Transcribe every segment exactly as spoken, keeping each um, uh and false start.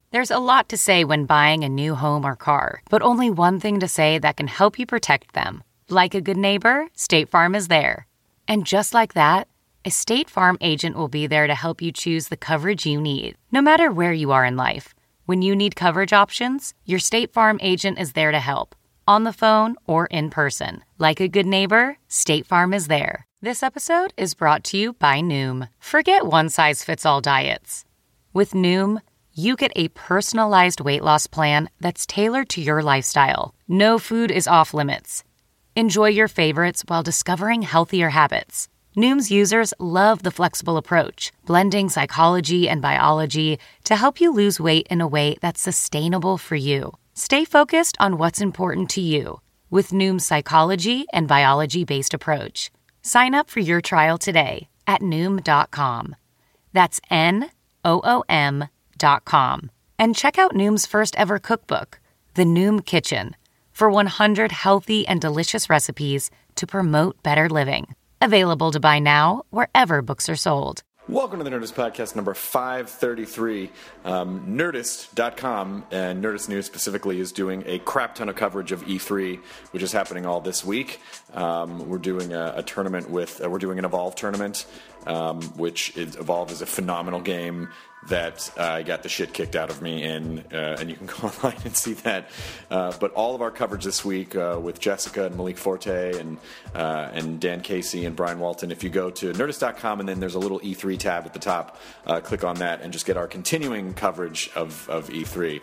There's a lot to say when buying a new home or car, but only one thing to say that can help you protect them. Like a good neighbor, State Farm is there. And just like that, a State Farm agent will be there to help you choose the coverage you need, no matter where you are in life. When you need coverage options, your State Farm agent is there to help, on the phone or in person. Like a good neighbor, State Farm is there. This episode is brought to you by Noom. Forget one-size-fits-all diets. With Noom, you get a personalized weight loss plan that's tailored to your lifestyle. No food is off limits. Enjoy your favorites while discovering healthier habits. Noom's users love the flexible approach, blending psychology and biology to help you lose weight in a way that's sustainable for you. Stay focused on what's important to you with Noom's psychology and biology-based approach. Sign up for your trial today at Noom dot com. That's N O O M dot com. And check out Noom's first ever cookbook, The Noom Kitchen, for one hundred healthy and delicious recipes to promote better living. Available to buy now wherever books are sold. Welcome to the Nerdist Podcast number five thirty-three. Um, Nerdist dot com, and Nerdist News specifically, is doing a crap ton of coverage of E three, which is happening all this week. Um, we're doing a, a tournament with, uh, we're doing an Evolve tournament, um, which is, Evolve is a phenomenal game that uh, I got the shit kicked out of me in, uh, and you can go online and see that. Uh, but all of our coverage this week uh, with Jessica and Malik Forte and uh, and Dan Casey and Brian Walton, if you go to Nerdist dot com and then there's a little E three tab at the top, uh, click on that and just get our continuing coverage of, of E three.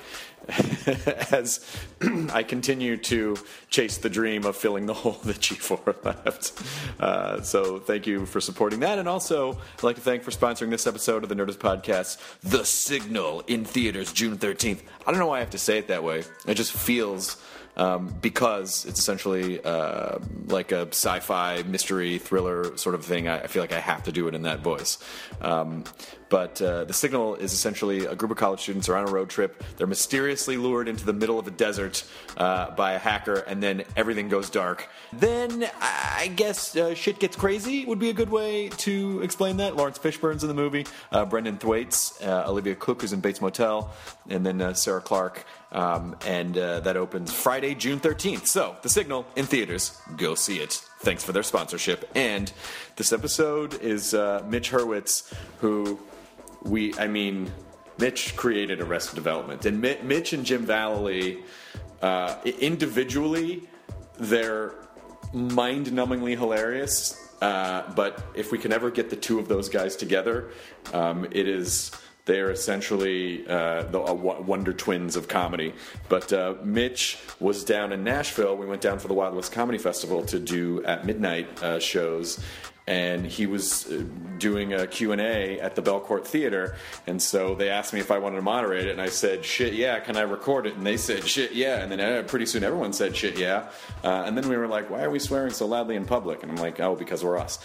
As I continue to chase the dream of filling the hole that G four left. Uh, so thank you for supporting that. And also, I'd like to thank for sponsoring this episode of the Nerdist Podcast, The Signal, in theaters June thirteenth. I don't know why I have to say it that way. It just feels... Um, because it's essentially uh, like a sci-fi mystery thriller sort of thing. I, I feel like I have to do it in that voice. Um, but uh, The Signal is essentially a group of college students are on a road trip. They're mysteriously lured into the middle of a desert uh, by a hacker, and then everything goes dark. Then I guess uh, shit gets crazy would be a good way to explain that. Lawrence Fishburne's in the movie. Uh, Brendan Thwaites, uh, Olivia Cook, who's in Bates Motel, and then uh, Sarah Clark. Um, and uh, that opens Friday, June thirteenth. So, The Signal in theaters. Go see it. Thanks for their sponsorship. And this episode is uh, Mitch Hurwitz, who we, I mean, Mitch created Arrested Development. And Mi- Mitch and Jim Vallely, uh, individually, they're mind-numbingly hilarious. Uh, but if we can ever get the two of those guys together, um, it is... They are essentially uh, the uh, wonder twins of comedy. But uh, Mitch was down in Nashville. We went down for the Wild West Comedy Festival to do at midnight uh, shows. And he was uh, doing a Q and A at the Belcourt Theater. And so they asked me if I wanted to moderate it. And I said, shit, yeah, can I record it? And they said, shit, yeah. And then uh, pretty soon everyone said, shit, yeah. Uh, and then we were like, why are we swearing so loudly in public? And I'm like, oh, because we're us.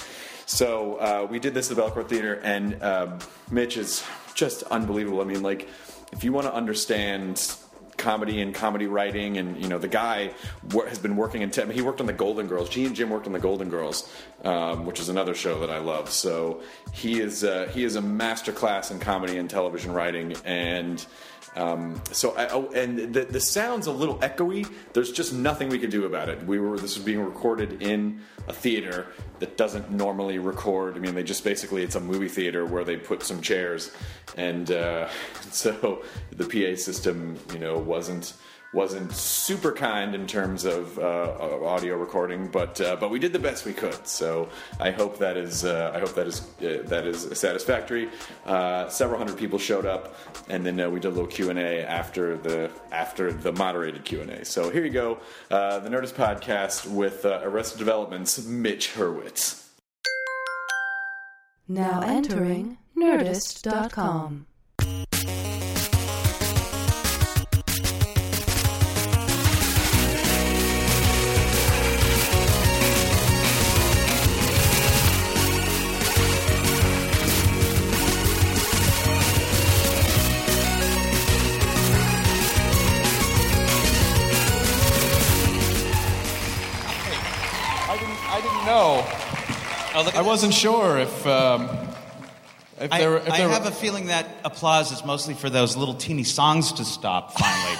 So uh, we did this at the Belcourt Theater. And uh, Mitch is... just unbelievable. I mean, like, if you want to understand comedy and comedy writing, and, you know, the guy wor- has been working in... Te- he worked on The Golden Girls. G and Jim worked on The Golden Girls, um, which is another show that I love. So he is uh, he is a masterclass in comedy and television writing, and... Um, so I, oh, and the, the sound's a little echoey. There's just nothing we could do about it. We were this was being recorded in a theater that doesn't normally record. I mean, they just basically it's a movie theater where they put some chairs, and uh, so the P A system, you know, wasn't. wasn't super kind in terms of uh, audio recording, but uh, but we did the best we could. So I hope that is uh, I hope that is uh, that is satisfactory. Uh, several hundred people showed up, and then uh, we did a little Q and A after the after the moderated Q and A. So here you go, uh, the Nerdist Podcast with uh, Arrested Development's Mitch Hurwitz. Now entering Nerdist dot com. I didn't know. Oh, I wasn't sure if um, If I, there were, if I there have were... a feeling that applause is mostly for those little teeny songs to stop, finally.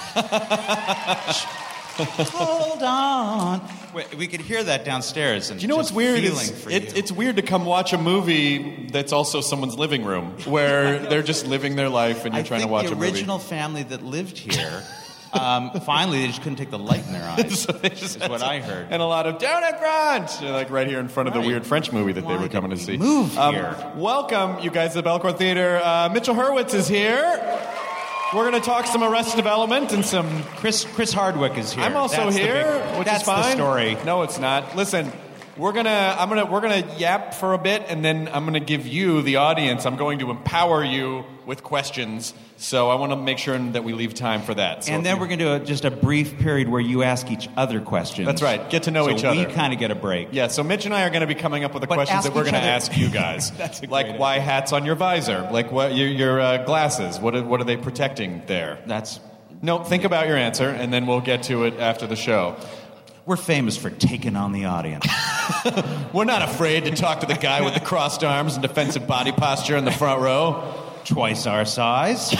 Hold on. We, we could hear that downstairs. And Do you know what's just weird? feeling It's, for it, you. it's weird to come watch a movie that's also someone's living room, where they're just living their life and you're I trying to think watch the a movie. original family that lived here, um, finally, they just couldn't take the light in their eyes. So they just is had what to- I heard. And a lot of down at front, like right here in front of Right. the weird French movie that Why they were did coming to we see. move Um, here? welcome, you guys, to the Belcourt Theater. Uh, Mitchell Hurwitz is here. We're going to talk some Arrested Development and some... Chris Chris Hardwick is here. I'm also That's the here, big- which that's is fine. the story. No, it's not. Listen, we're gonna, I'm gonna, we're gonna yap for a bit, and then I'm gonna give you, the audience, I'm going to empower you with questions. So I want to make sure that we leave time for that. So And if then you- we're going to do a, just a brief period where you ask each other questions. That's right. Get to know so each other. we kind of get a break. Yeah, so Mitch and I are going to be coming up with the But questions ask that we're each going to other- ask you guys. That's a like great why idea. hats on your visor? Like what your, your uh, glasses? What are, what are they protecting there? That's No, think about your answer, and then we'll get to it after the show. We're famous for taking on the audience. We're not afraid to talk to the guy with the crossed arms and defensive body posture in the front row. Twice our size.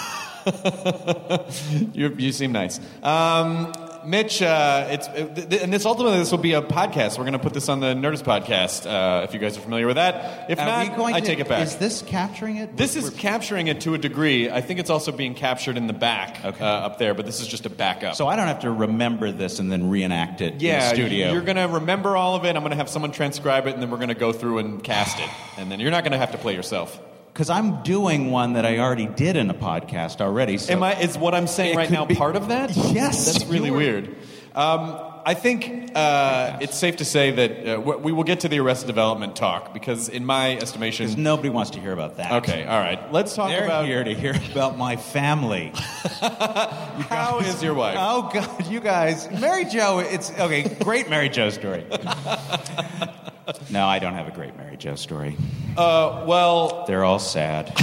you, you seem nice. Um, Mitch, uh, it's uh, th- th- and this ultimately this will be a podcast. We're going to put this on the Nerdist podcast. Uh, if you guys are familiar with that, if Are not, we going I to- take it back. Is this capturing it? This We're- is capturing it to a degree. I think it's also being captured in the back Okay. uh, up there, but this is just a backup. So I don't have to remember this and then reenact it yeah, in the studio. you're going to remember all of it. I'm going to have someone transcribe it, and then we're going to go through and cast it. And then you're not going to have to play yourself. Because I'm doing one that I already did in a podcast already. So Am I? Is what I'm saying It right could now be- part of that? Yes, That's really you were- weird. Um, I think uh, it's safe to say that uh, we we will get to the Arrested Development talk because, in my estimation, Because nobody wants to hear about that. okay, all right. Let's talk They're about here to hear about my family. how is your wife? Oh, God, you guys. Mary Jo, it's, okay, great Mary Jo story. No, I don't have a great Mary Jo story. Uh, well, They're all sad.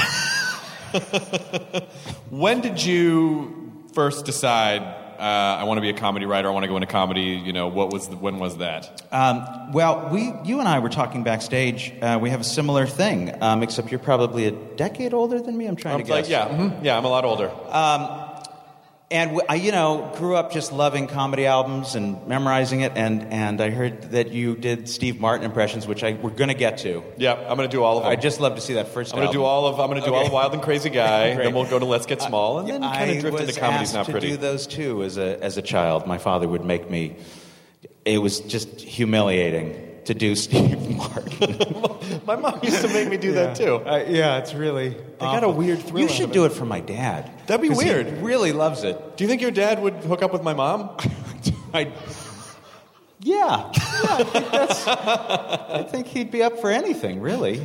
when did you first decide? Uh, I want to be a comedy writer. I want to go into comedy. You know, what was the, when was that? Um, well, we, you and I were talking backstage. Uh, we have a similar thing, um, except you're probably a decade older than me. I'm trying I'm to like, guess. yeah, mhm, yeah. I'm a lot older. And w- I, you know, grew up just loving comedy albums and memorizing it. And, and I heard that you did Steve Martin impressions, which I we're going to get to. yeah, I'm going to do all of them. I'd just love to see that first. I'm going to do all of. I'm going to do all Okay. of Wild and Crazy Guy. Great. Then we'll go to Let's Get Small, and then kind of drift I was into Comedy's asked Not to Pretty. do those too as a as a child. My father would make me. It was just humiliating to do Steve Martin. My mom used to make me do that too. Uh, yeah, it's really. They got a weird thrill You out should of do it. it for my dad. That'd be 'Cause he weird. really loves it. Do you think your dad would hook up with my mom? I, yeah, yeah. I think that's. I think he'd be up for anything, really.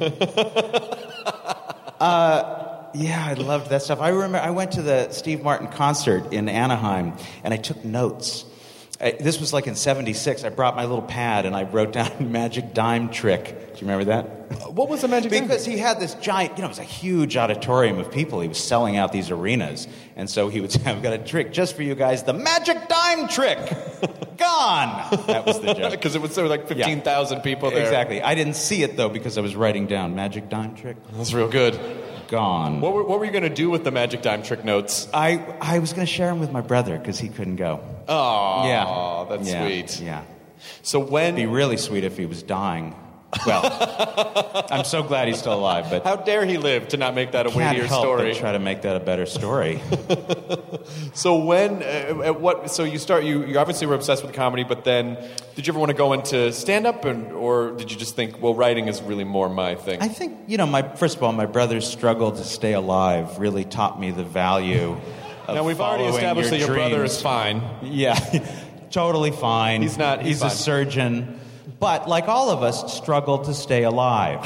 Uh, yeah, I loved that stuff. I remember I went to the Steve Martin concert in Anaheim, and I took notes. I, this was like in seventy-six. I brought my little pad, and I wrote down Magic Dime Trick. Do you remember that? What was the magic? Because he had this giant, you know, it was a huge auditorium of people. He was selling out these arenas. And so he would say, I've got a trick just for you guys, the Magic Dime Trick. Gone. That was the joke. Because it was there were like fifteen thousand people there. Exactly. I didn't see it, though, because I was writing down Magic Dime Trick. That's real good. Gone. What were, what were you going to do with the magic dime trick notes? I, I was going to share them with my brother because he couldn't go. Oh, Yeah. that's Yeah. sweet. Yeah. So when? It'd be really sweet if he was dying. Well, I'm so glad he's still alive, but How dare he live to not make that a can't weightier help story? but try to make that a better story. So when, uh, at what? So you start. You, you obviously were obsessed with comedy, but then, did you ever want to go into stand-up, and or did you just think, well, writing is really more my thing? I think, you know, my first of all, my brother's struggle to stay alive really taught me the value of Now we've already following established that your brother dreams. is fine. Yeah, totally fine. He's not- he's He's, a fine. surgeon. But like all of us, struggled to stay alive.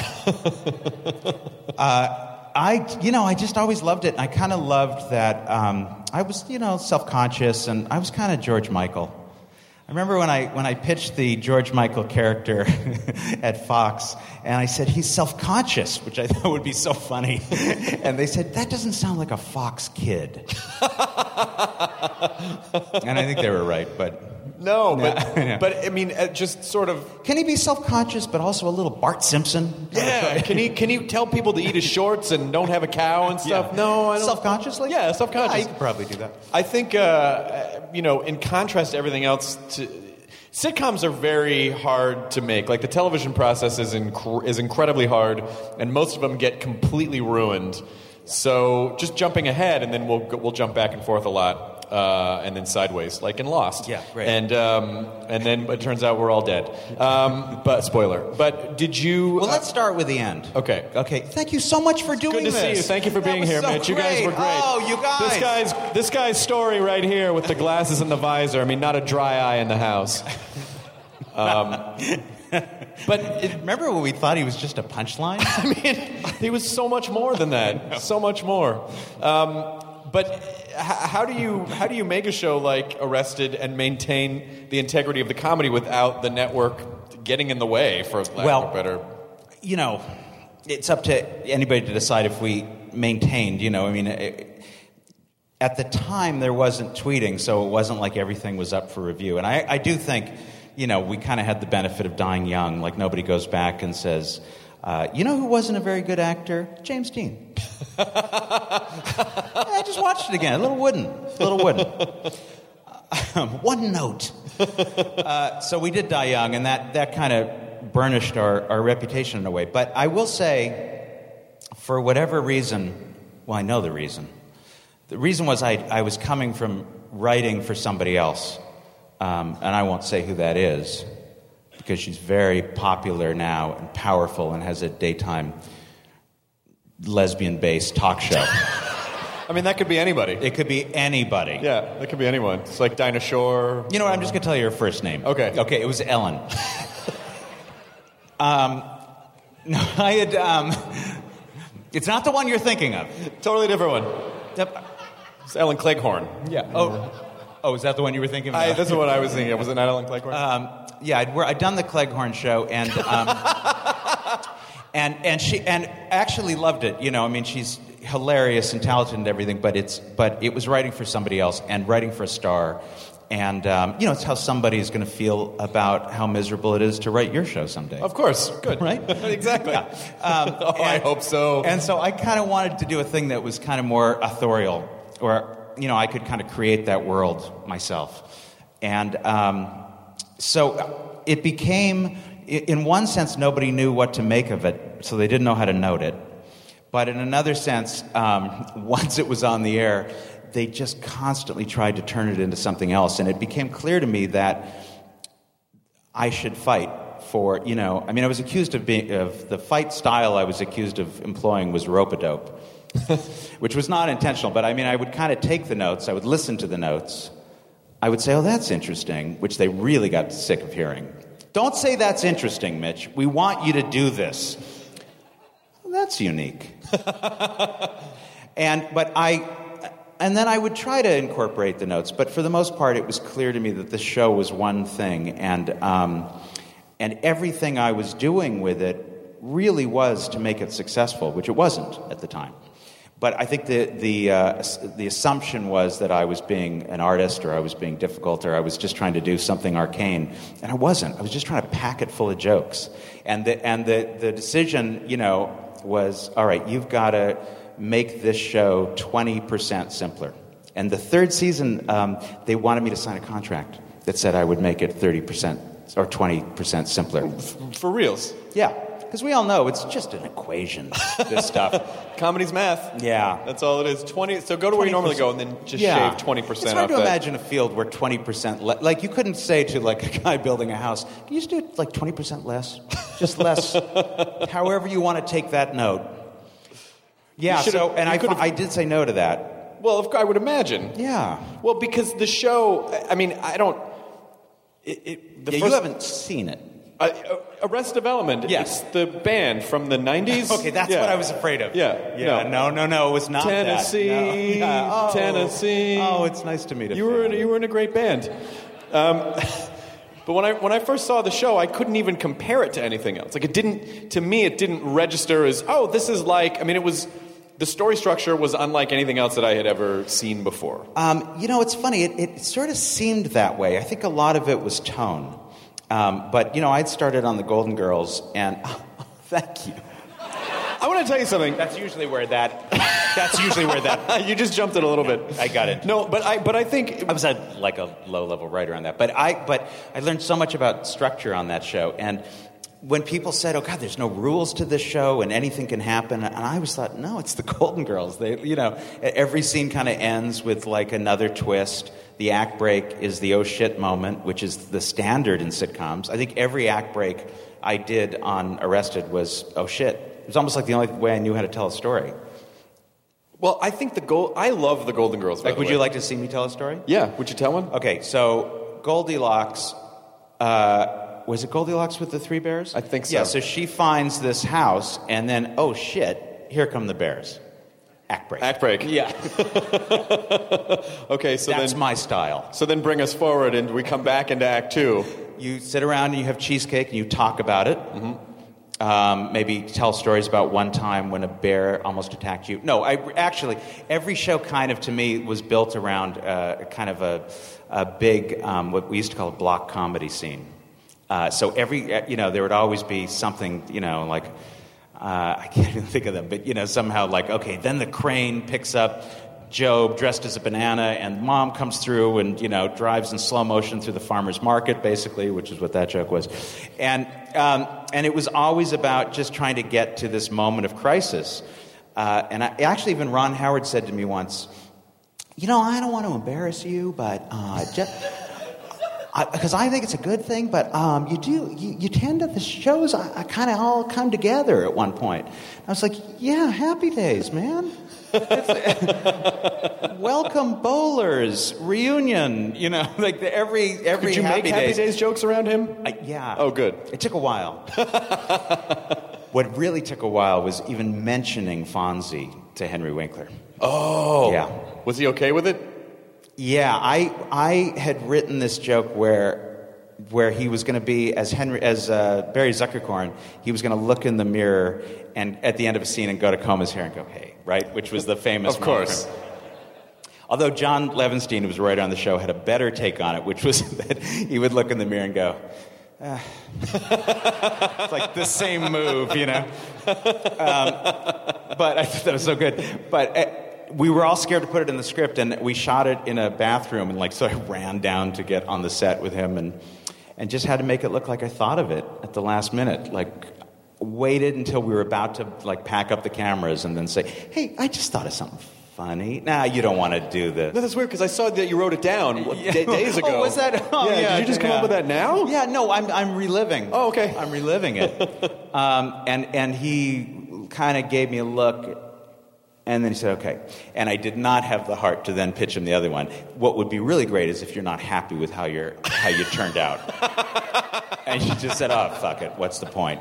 uh, I, you know, I just always loved it. I kind of loved that um, I was, you know, self-conscious, and I was kind of George Michael. I remember when I when I pitched the George Michael character at Fox, and I said he's self-conscious, which I thought would be so funny. And they said that doesn't sound like a Fox kid. And I think they were right, but No, No, but I know. but I mean, uh, just sort of. Can he be self-conscious, but also a little Bart Simpson? Yeah, can he can he tell people to eat his shorts and don't have a cow and stuff? Yeah. No, I don't. Self-consciously? Yeah, self-conscious. Yeah, he could probably do that. I think, uh, you know, in contrast to everything else, to, sitcoms are very hard to make. Like, the television process is inc- is incredibly hard, and most of them get completely ruined. So just jumping ahead, and then we'll go- we'll jump back and forth a lot. Uh, and then sideways, like in Lost. Yeah, right. And um, and then it turns out we're all dead. Um, but spoiler. But did you? Well, let's start with the end. Okay. Okay. Thank you so much for doing Good to this. see you. Thank you for That being was here, so Mitch. You guys great. were great. Oh, you guys. This guy's this guy's story right here with the glasses and the visor. I mean, not a dry eye in the house. Um, but it, Remember when we thought he was just a punchline? I mean, he was so much more than that. So much more. Um, but h- how do you how do you make a show like Arrested and maintain the integrity of the comedy without the network getting in the way, for lack Well, of a better? You know, it's up to anybody to decide if we maintained, you know, I mean, it, at the time there wasn't tweeting, so it wasn't like everything was up for review. And I, I do think, you know, we kind of had the benefit of dying young. Like, nobody goes back and says, uh, you know who wasn't a very good actor? James Dean. I just watched it again. A little wooden. A little wooden. Um, one note. Uh, so we did die young, and that, that kind of burnished our, our reputation in a way. But I will say, for whatever reason, well, I know the reason. The reason was I, I was coming from writing for somebody else. Um, and I won't say who that is, because she's very popular now and powerful and has a daytime lesbian-based talk show. I mean, that could be anybody. It could be anybody. Yeah, that could be anyone. It's like Dinah Shore. You know what? I'm just going to tell you her first name. Okay. Okay, it was Ellen. um, no, I had... Um, it's not the one you're thinking of. Totally different one. Yep. It's Ellen Cleghorn. Yeah. Oh, oh, is that the one you were thinking of? I, that's what I was thinking of. Was it not Ellen Cleghorn? Um, yeah, I'd, I'd done the Cleghorn show, and um, and and she and actually loved it. You know, I mean, she's hilarious and talented and everything, but it's but it was writing for somebody else and writing for a star, and um, you know, it's how somebody is going to feel about how miserable it is to write your show someday. Of course, good, Right? Exactly. Yeah. Um, oh, I and- hope so. And so I kind of wanted to do a thing that was kind of more authorial, or you know, I could kind of create that world myself, and. Um, So it became, in one sense, nobody knew what to make of it, so they didn't know how to note it. But in another sense, um, once it was on the air, they just constantly tried to turn it into something else. And it became clear to me that I should fight for, you know, I mean, I was accused of being, of the fight style I was accused of employing was rope-a-dope, which was not intentional. But I mean, I would kind of take the notes, I would listen to the notes, I would say, oh, that's interesting, which they really got sick of hearing. Don't say that's interesting, Mitch. We want you to do this. Well, that's unique. and but I, and then I would try to incorporate the notes, but for the most part, it was clear to me that the show was one thing, and um, and everything I was doing with it really was to make it successful, which it wasn't at the time. But I think the the uh, the assumption was that I was being an artist, or I was being difficult, or I was just trying to do something arcane, and I wasn't. I was just trying to pack it full of jokes. And the and the the decision, you know, was, all right, you've got to make this show twenty percent simpler. And the third season, um, they wanted me to sign a contract that said I would make it thirty percent or twenty percent simpler. For reals. Yeah. Because we all know it's just an equation, this stuff. Comedy's math. Yeah. That's all it is. twenty. So go to where you normally go and then just Yeah. shave twenty percent It's off hard to that. imagine a field where twenty percent le- like you couldn't say to like a guy building a house, can you just do it like twenty percent less? Just less. However you want to take that note. Yeah, You should've- so, and you I, could've- I did say no to that. Well, of course, I would imagine. Yeah. Well, because the show, I mean, I don't... It, it, the Yeah, first, you haven't seen it. Uh, uh, Arrested Development. Yes. It's the band from the nineties. Okay, that's Yeah. what I was afraid of. Yeah. Yeah, no, no, no, it was not Tennessee, that. No. Yeah. Oh. Tennessee. Oh, it's nice to meet a You were in, fan. you were in a great band. Um, but when I when I first saw the show, I couldn't even compare it to anything else. Like it didn't, to me, it didn't register as, oh, this is like, I mean, it was the story structure was unlike anything else that I had ever seen before. Um, you know, it's funny. It, it sort of seemed that way. I think a lot of it was tone. Um, but, you know, I'd started on the Golden Girls, and oh, thank you. I want to tell you something. That's usually where that. That's usually where that. You just jumped it a little bit. I got it. No, but I. But I think I was a, like a low-level writer on that. But I. But I learned so much about structure on that show. And when people said, "Oh God, there's no rules to this show, and anything can happen," and I always thought, "No, it's the Golden Girls. They, you know, every scene kind of ends with like another twist. The act break is the oh shit moment, which is the standard in sitcoms. I think every act break I did on Arrested was oh shit." It was almost like the only way I knew how to tell a story. Well, I think the gold. I love the Golden Girls. By Like, the would way. you like to see me tell a story? Yeah. Would you tell one? Okay, so Goldilocks. Uh, was it Goldilocks with the three bears? I think so. Yeah. So she finds this house, and then oh shit, here come the bears. Act break. Act break. Yeah. Okay. So That's then, my style. so then bring us forward, and we come back into Act Two. You sit around and you have cheesecake and you talk about it. Mm-hmm. Um, maybe tell stories about one time when a bear almost attacked you. No, I actually every show kind of to me was built around uh, kind of a, a big um, what we used to call a block comedy scene. Uh, so every you know there would always be something you know like uh, I can't even think of them, but you know somehow like okay then the crane picks up Job dressed as a banana, and mom comes through and, you know, drives in slow motion through the farmer's market, basically, which is what that joke was. And um, and it was always about just trying to get to this moment of crisis. Uh, and I, actually, even Ron Howard said to me once, you know, I don't want to embarrass you, but uh, just... Because I, I think it's a good thing, but um, you do, you, you tend to, the shows I, I kind of all come together at one point. I was like, yeah, Happy Days, man. Welcome Bowlers, Reunion, you know, like the, every, every Could you Happy make Happy Days. Days jokes around him? I, yeah. Oh, good. It took a while. What really took a while was even mentioning Fonzie to Henry Winkler. Oh. Yeah. Was he okay with it? Yeah, I I had written this joke where where he was going to be as Henry as uh, Barry Zuckerkorn. He was going to look in the mirror and at the end of a scene and go to comb his hair and go, "Hey," right, which was the famous. Of course. Moment. Although John Levenstein, who was a writer on the show, had a better take on it, which was that he would look in the mirror and go, ah. It's like the same move, you know. Um, but I thought that was so good. But. Uh, We were all scared to put it in the script, and we shot it in a bathroom, and like so I ran down to get on the set with him, and and just had to make it look like I thought of it at the last minute. Like, waited until we were about to like pack up the cameras, and then say, "Hey, I just thought of something funny." Nah, you don't want to do this. No, that's weird because I saw that you wrote it down Yeah. d- days ago. Oh, was that? Oh, yeah. yeah. Did you just come yeah. up with that now? Yeah. No, I'm I'm reliving. Oh, okay. I'm reliving it. um, and and he kind of gave me a look. And then he said, okay. And I did not have the heart to then pitch him the other one. What would be really great is if you're not happy with how you're how you turned out. And she just said, oh, fuck it. What's the point?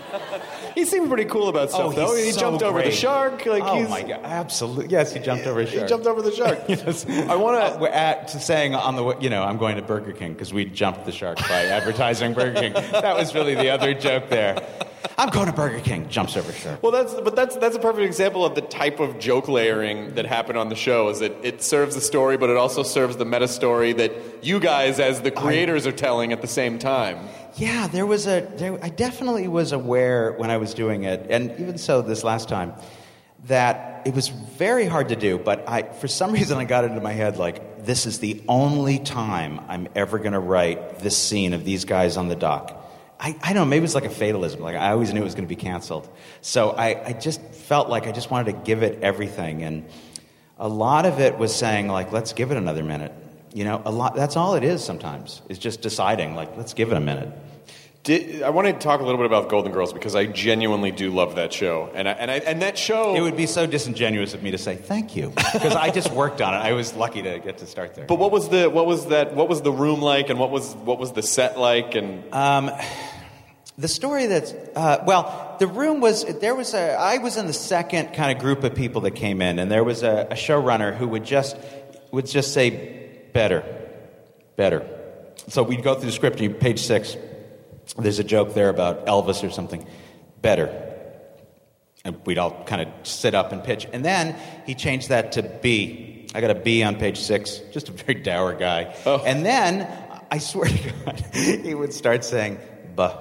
He seemed pretty cool about stuff, Oh, though. he's He so jumped over the great. shark. Like Oh, he's, my God. Absolutely. Yes, he jumped over a shark. He jumped over the shark. Yes. I want Uh, we're at to saying on the way- you know I'm going to Burger King because we jumped the shark by advertising Burger King. That was really the other joke there. I'm going to Burger King. Jumps over shark. Well, that's but that's that's a perfect example of the type of joke layering that happened on the show. Is that it serves the story, but it also serves the meta story that you guys, as the creators, are telling at the same time. Yeah, there was a. There, I definitely was aware when I was doing it, and even so, this last time, that it was very hard to do. But I, for some reason, I got it into my head like this is the only time I'm ever going to write this scene of these guys on the dock. I, I don't know, maybe it's like a fatalism. Like I always knew it was going to be canceled. So I, I just felt like I just wanted to give it everything. And a lot of it was saying, like, let's give it another minute. You know, a lot. That's all it is sometimes, is just deciding, like, let's give it a minute. Did, I want to talk a little bit about Golden Girls because I genuinely do love that show. And I, and, I, and that show... It would be so disingenuous of me to say thank you, because I just worked on it. I was lucky to get to start there. But what was the what was that what was the room like, and what was what was the set like, and um, the story that's uh, well, the room was there was a I was in the second kind of group of people that came in, and there was a, a showrunner who would just would just say better, better. So we'd go through the script, and page six. There's a joke there about Elvis or something. Better. And we'd all kind of sit up and pitch. And then he changed that to B. I got a B on page six, just a very dour guy. Oh. And then, I swear to God, he would start saying, buh.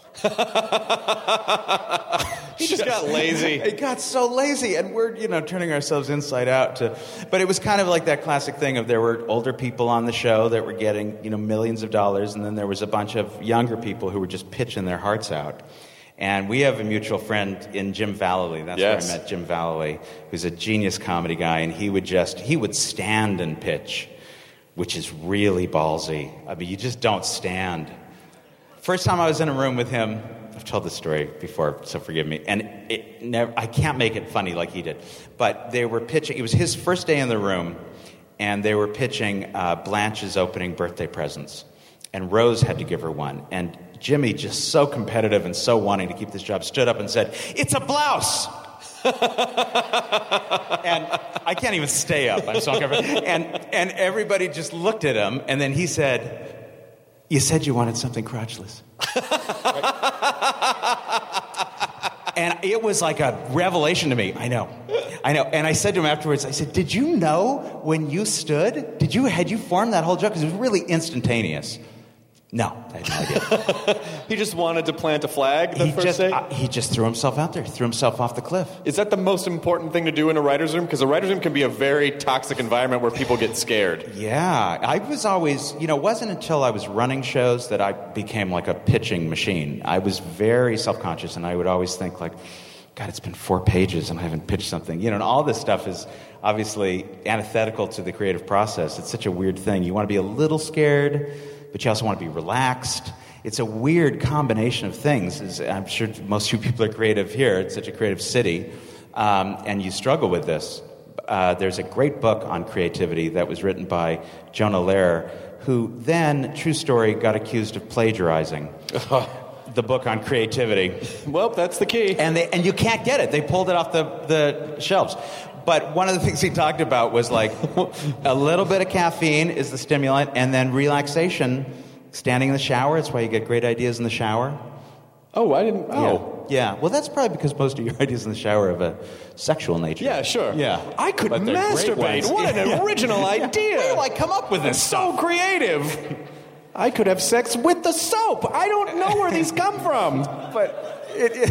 He just got lazy. It got so lazy, and we're, you know, turning ourselves inside out to... But it was kind of like that classic thing of there were older people on the show that were getting, you know, millions of dollars, and then there was a bunch of younger people who were just pitching their hearts out. And we have a mutual friend in Jim Vallely. That's yes. where I met Jim Vallely, who's a genius comedy guy, and he would just... He would stand and pitch, which is really ballsy. I mean, you just don't stand. First time I was in a room with him... I've told this story before, so forgive me. And it never, I can't make it funny like he did. But they were pitching, it was his first day in the room, and they were pitching uh, Blanche's opening birthday presents. And Rose had to give her one. And Jimmy, just so competitive and so wanting to keep this job, stood up and said, "It's a blouse!" And I can't even stay up. I'm so uncomfortable. And, and everybody just looked at him, and then he said, "You said you wanted something crotchless." And it was like a revelation to me. I know. I know. And I said to him afterwards, I said, "Did you know when you stood? Did you, had you formed that whole joke?" Because it was really instantaneous. No, I had no idea. He just wanted to plant a flag the he first just, day? Uh, he just threw himself out there, threw himself off the cliff. Is that the most important thing to do in a writer's room? Because a writer's room can be a very toxic environment where people get scared. Yeah. I was always, you know, it wasn't until I was running shows that I became like a pitching machine. I was very self-conscious, and I would always think like, God, it's been four pages and I haven't pitched something. You know, and all this stuff is obviously antithetical to the creative process. It's such a weird thing. You want to be a little scared, but you also want to be relaxed. It's a weird combination of things. As I'm sure most of you people are creative here. It's such a creative city, um, and you struggle with this. Uh, there's a great book on creativity that was written by Jonah Lehrer, who then, true story, got accused of plagiarizing the book on creativity. Well, that's the key. And they, and you can't get it. They pulled it off the, the shelves. But one of the things he talked about was like a little bit of caffeine is the stimulant, and then relaxation, standing in the shower. That's why you get great ideas in the shower. Oh, I didn't... Oh. Yeah. yeah. Well, that's probably because most of your ideas in the shower have a sexual nature. Yeah, sure. Yeah. I could But they're great masturbate. ones. What an Yeah. original idea. Where do I come up with this So stuff? creative. I could have sex with the soap. I don't know where these come from. But it, it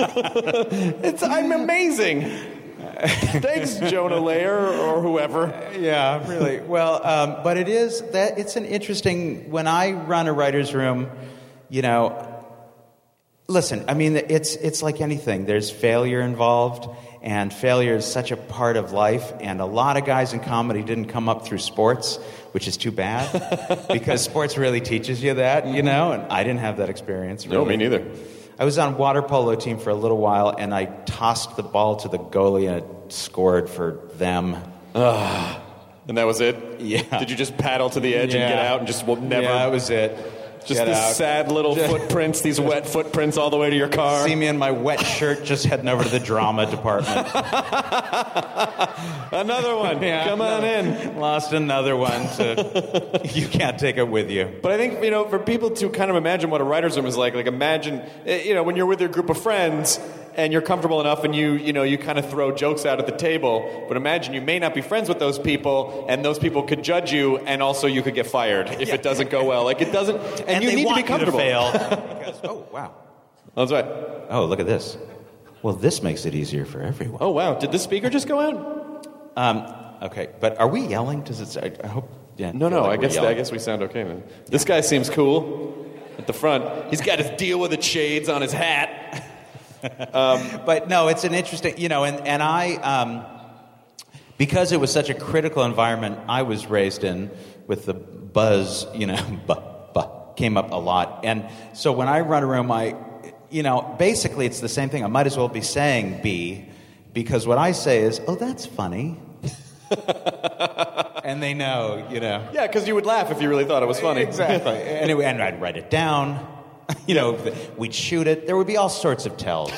It's, I'm amazing. Thanks, Jonah Lehrer or whoever. Yeah, really. Well, um, but it is that it's an interesting. When I run a writer's room, you know, listen. I mean, it's it's like anything. There's failure involved, and failure is such a part of life. And a lot of guys in comedy didn't come up through sports, which is too bad, because sports really teaches you that, you know. And I didn't have that experience. Really. No, me neither. I was on a water polo team for a little while, and I tossed the ball to the goalie, and it scored for them. Uh, and that was it? Yeah. Did you just paddle to the edge Yeah. and get out and just will never... Yeah, that was it. Just Get these out. sad little Just- footprints, these wet footprints all the way to your car. See me in my wet shirt just heading over to the drama department. Another one. Yeah, Come on in. Lost another one. To, you can't take it with you. But I think, you know, for people to kind of imagine what a writer's room is like, like imagine, eh, you know, when you're with your group of friends and you're comfortable enough and you, you know, you kind of throw jokes out at the table, but imagine you may not be friends with those people and those people could judge you and also you could get fired if Yeah. it doesn't go well. Like it doesn't, and, And you they need want to be comfortable. You to fail. Because, oh, wow. That's right. Oh, look at this. Well, this makes it easier for everyone. Oh, wow. Did the speaker just go out? Um, okay, but are we yelling? Does it? I, I hope. Yeah. No, feel no. like I we're guess yelling. I guess we sound okay, man. This guy seems cool at the front. He's got his deal with the shades on his hat. But no, it's an interesting, you know, and, and I, um, because it was such a critical environment I was raised in with the buzz, you know, buh, buh, came up a lot. And so when I run a room, I, you know, basically it's the same thing. I might as well be saying B, because what I say is, oh, that's funny. And they know, you know. Yeah, because you would laugh if you really thought it was funny. Exactly. Anyway, and I'd write it down. You know, we'd shoot it. There would be all sorts of tells.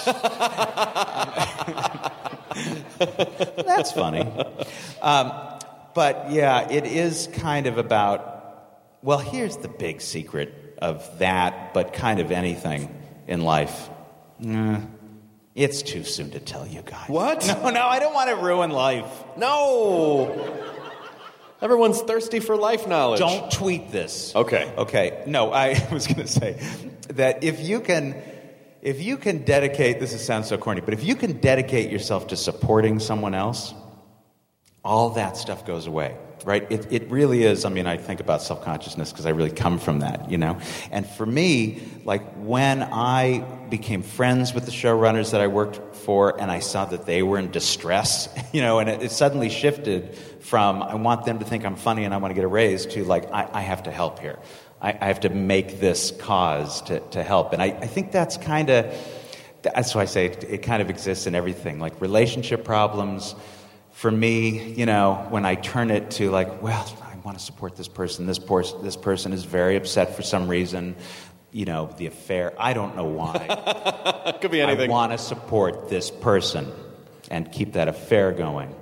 That's funny. Um, but yeah, it is kind of about, well, here's the big secret of that, but kind of anything in life. Mm, It's too soon to tell you guys. What? No, no, I don't want to ruin life. No! Everyone's thirsty for life knowledge. Don't tweet this. Okay. Okay. No, I was going to say that if you can, if you can dedicate, this is, sounds so corny, but if you can dedicate yourself to supporting someone else, all that stuff goes away, right? It, it really is. I mean, I think about self-consciousness because I really come from that, you know? And for me, like when I became friends with the showrunners that I worked for and I saw that they were in distress, you know, and it, it suddenly shifted from I want them to think I'm funny and I want to get a raise to like I, I have to help here. I, I have to make this cause to, to help. And I, I think that's kind of, that's why I say it, it kind of exists in everything, like relationship problems. For me, you know, when I turn it to like, well, I want to support this person. This, por- this person is very upset for some reason. You know, the affair. I don't know why. Could be anything. I want to support this person and keep that affair going.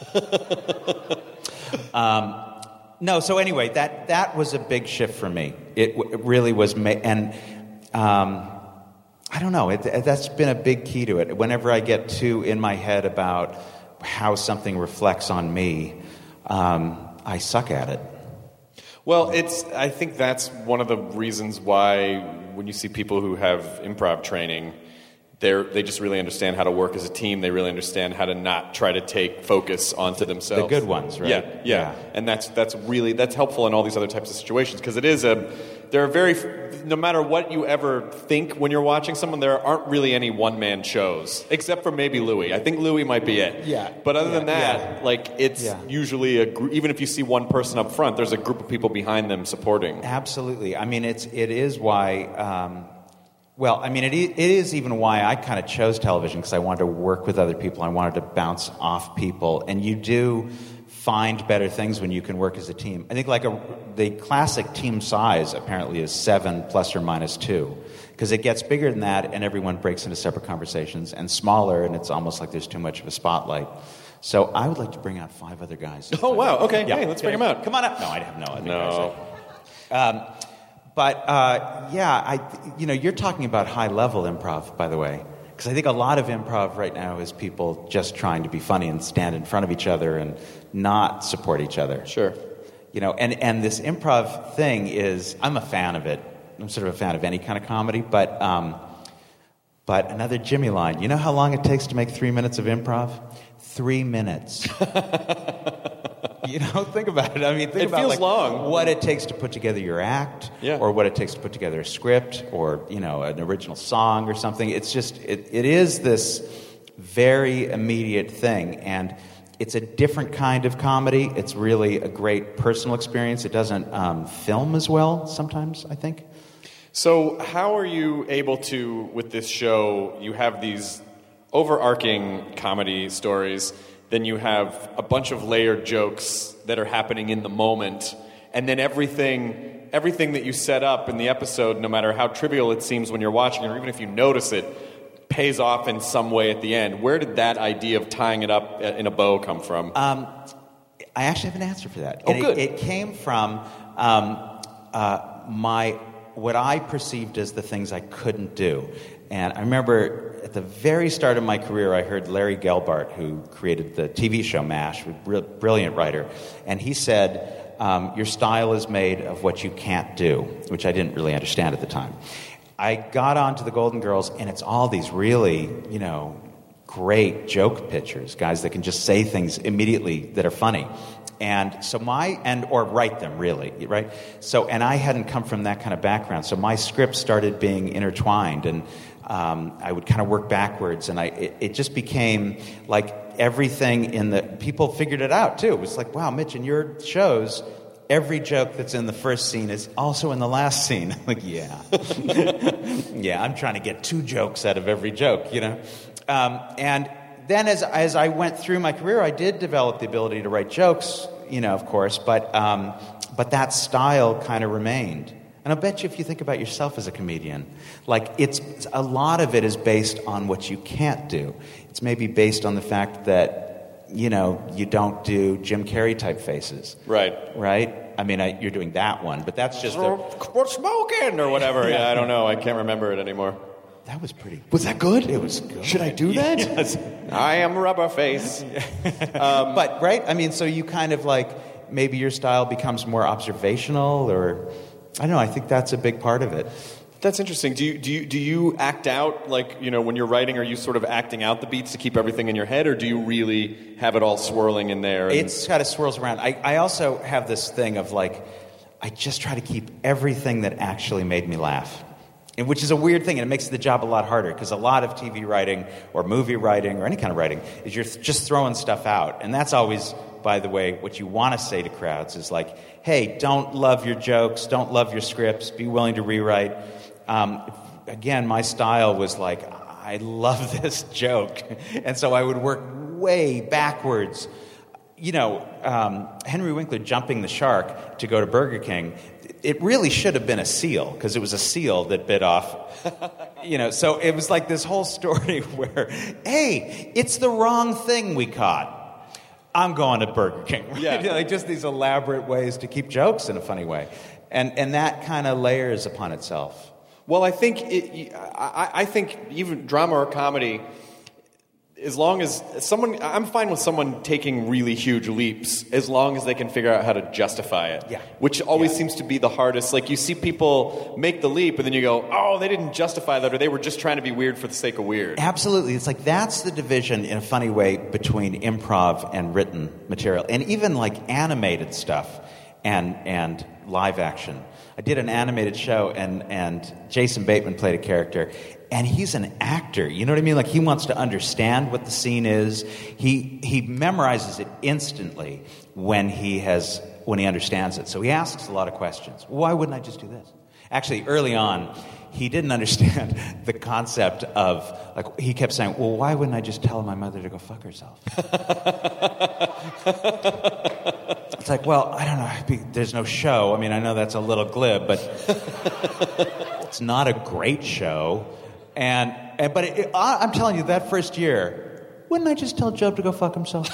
um, no, so anyway, that that was a big shift for me. It, w- it really was, ma- and um, I don't know. It, that's been a big key to it. Whenever I get too in my head about how something reflects on me, um, I suck at it. Well, it's. I think that's one of the reasons why when you see people who have improv training, they they just really understand how to work as a team. They really understand how to not try to take focus onto themselves. The good ones, right? Yeah, yeah, yeah. And that's that's really that's helpful in all these other types of situations because it is a. There are very. No matter what you ever think when you're watching someone, there aren't really any one-man shows, except for maybe Louis. I think Louis might be it. Yeah. But other yeah, than that, yeah. like, it's yeah. usually a group, even if you see one person up front, there's a group of people behind them supporting. Absolutely. I mean, it's it is why. Um, well, I mean, it it is even why I kind of chose television because I wanted to work with other people. I wanted to bounce off people, and you do find better things when you can work as a team. I think like a, the classic team size apparently is seven plus or minus two because it gets bigger than that and everyone breaks into separate conversations, and smaller and it's almost like there's too much of a spotlight. So I would like to bring out five other guys. Oh, wow. Okay. Yeah. Hey, let's bring them out. Come on up. No, I have no other No. guys. Um, but uh, yeah, I you know, you're talking about high-level improv, by the way. Because I think a lot of improv right now is people just trying to be funny and stand in front of each other and not support each other. Sure. You know, and, and this improv thing is, I'm a fan of it. I'm sort of a fan of any kind of comedy, but um, but another Jimmy line. You know how long it takes to make three minutes of improv? Three minutes. You know, think about it. I mean, think it about feels like, long. what it takes to put together your act, yeah. or what it takes to put together a script, or you know, an original song or something. It's just it, it is this very immediate thing, and it's a different kind of comedy. It's really a great personal experience. It doesn't um, film as well sometimes, I think. So, how are you able to, with this show, you have these overarching comedy stories. Then you have a bunch of layered jokes that are happening in the moment, and then everything everything that you set up in the episode, no matter how trivial it seems when you're watching, or even if you notice it, pays off in some way at the end. Where did that idea of tying it up in a bow come from? Um, I actually have an answer for that. Oh, and good. It, it came from um, uh, my what I perceived as the things I couldn't do. And I remember at the very start of my career, I heard Larry Gelbart, who created the T V show MASH, a br- brilliant writer, and he said, um, your style is made of what you can't do, which I didn't really understand at the time. I got onto the Golden Girls, and it's all these really, you know, great joke pitchers, guys that can just say things immediately that are funny. And so my, and, or write them really, right? So, and I hadn't come from that kind of background. So my script started being intertwined, and um, I would kind of work backwards, and I, it, it just became like everything in the, people figured it out too. It was like, wow, Mitch, in your shows, every joke that's in the first scene is also in the last scene. Like, yeah. Yeah, I'm trying to get two jokes out of every joke, you know? Um, and then as as I went through my career, I did develop the ability to write jokes, you know, of course, but um, but that style kind of remained. And I bet you if you think about yourself as a comedian, like it's a lot of it is based on what you can't do. It's maybe based on the fact that, you know, you don't do Jim Carrey type faces. Right. Right? I mean, I, you're doing that one, but that's just... We're smoking or whatever. Yeah, I don't know. I can't remember it anymore. That was pretty. Was that good? It was good. Should I do that? Yes. I am rubber face. um, but right, I mean, so you kind of like maybe your style becomes more observational, or I don't know. I think that's a big part of it. That's interesting. Do you do you do you act out, like, you know, when you're writing? Are you sort of acting out the beats to keep everything in your head, or do you really have it all swirling in there? And... It's kind of swirls around. I, I also have this thing of like, I just try to keep everything that actually made me laugh. And which is a weird thing, and it makes the job a lot harder, because a lot of T V writing or movie writing or any kind of writing is you're th- just throwing stuff out. And that's always, by the way, what you want to say to crowds is like, hey, don't love your jokes, don't love your scripts, be willing to rewrite. Um, again, my style was like, I love this joke. And so I would work way backwards. You know, um, Henry Winkler jumping the shark to go to Burger King, it really should have been a seal, because it was a seal that bit off. You know, so it was like this whole story where, hey, it's the wrong thing we caught. I'm going to Burger King. Right? Yeah. Like just these elaborate ways to keep jokes in a funny way. And and that kind of layers upon itself. Well, I think it, I, I think even drama or comedy, as long as someone, I'm fine with someone taking really huge leaps, as long as they can figure out how to justify it. Yeah. Which always yeah. seems to be the hardest. Like, you see people make the leap, and then you go, oh, they didn't justify that, or they were just trying to be weird for the sake of weird. Absolutely. It's like that's the division in a funny way between improv and written material, and even like animated stuff and and live action. I did an animated show, and, and Jason Bateman played a character, and he's an actor. You know what I mean? Like, he wants to understand what the scene is. He he memorizes it instantly when he has when he understands it. So he asks a lot of questions. Why wouldn't I just do this? Actually, early on, he didn't understand the concept of, like, he kept saying, well, why wouldn't I just tell my mother to go fuck herself? It's like, well, I don't know. There's no show. I mean, I know that's a little glib, but it's not a great show. And, and but it, I'm telling you, that first year, wouldn't I just tell Job to go fuck himself?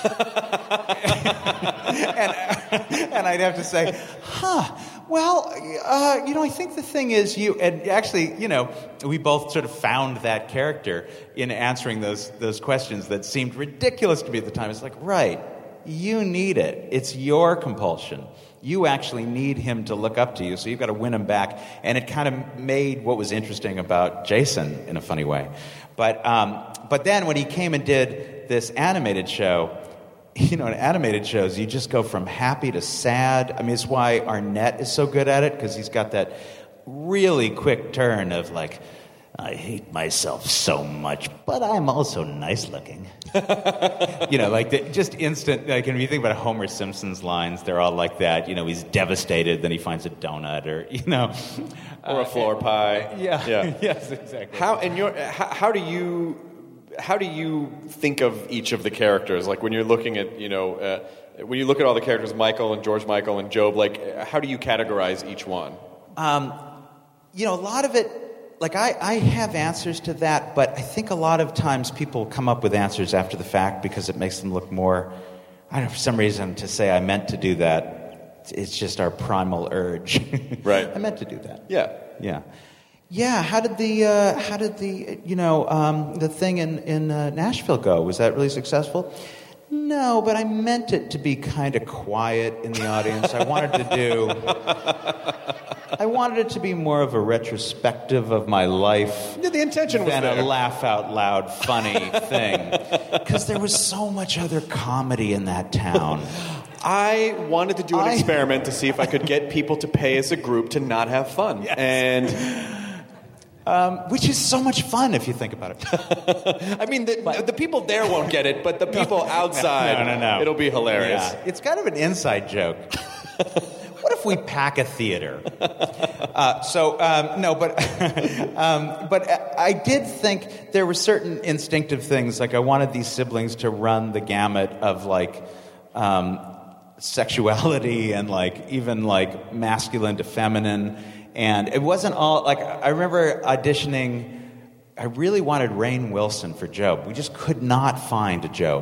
and, and I'd have to say, huh, well, uh, you know, I think the thing is you, and actually, you know, we both sort of found that character in answering those those questions that seemed ridiculous to me at the time. It's like, right. You need it. It's your compulsion. You actually need him to look up to you, so you've got to win him back. And it kind of made what was interesting about Jason in a funny way. But um, but then when he came and did this animated show, you know, in animated shows, you just go from happy to sad. I mean, it's why Arnett is so good at it, because he's got that really quick turn of like, I hate myself so much, but I'm also nice looking. You know, like the, just instant, like when you think about Homer Simpson's lines, they're all like that. You know, he's devastated, then he finds a donut, or, you know. Or a floor uh, pie. Yeah, yeah. Yes, exactly. How, and your, how, how do you, how do you think of each of the characters? Like when you're looking at, you know, uh, when you look at all the characters, Michael and George Michael and Job, like how do you categorize each one? Um, you know, a lot of it, like, I, I have answers to that, but I think a lot of times people come up with answers after the fact because it makes them look more, I don't know, for some reason to say I meant to do that, it's just our primal urge. Right. I meant to do that. Yeah. Yeah. Yeah, how did the, uh, how did the, you know, um, the thing in, in uh, Nashville go? Was that really successful? No, but I meant it to be kind of quiet in the audience. I wanted to do... I wanted it to be more of a retrospective of my life. Yeah, the intention was than there. a laugh out loud funny thing. Because there was so much other comedy in that town. I wanted to do an I... experiment to see if I could get people to pay as a group to not have fun. Yes. And... Um, which is so much fun if you think about it. I mean, the, but, the people there won't get it, but the people outside, no, no, no. it'll be hilarious. Yeah. It's kind of an inside joke. What if we pack a theater? Uh, so, um, no, but um, but I did think there were certain instinctive things. Like I wanted these siblings to run the gamut of like um, sexuality and like even like masculine to feminine. And it wasn't all, like, I remember auditioning, I really wanted Rainn Wilson for Job. We just could not find a Job.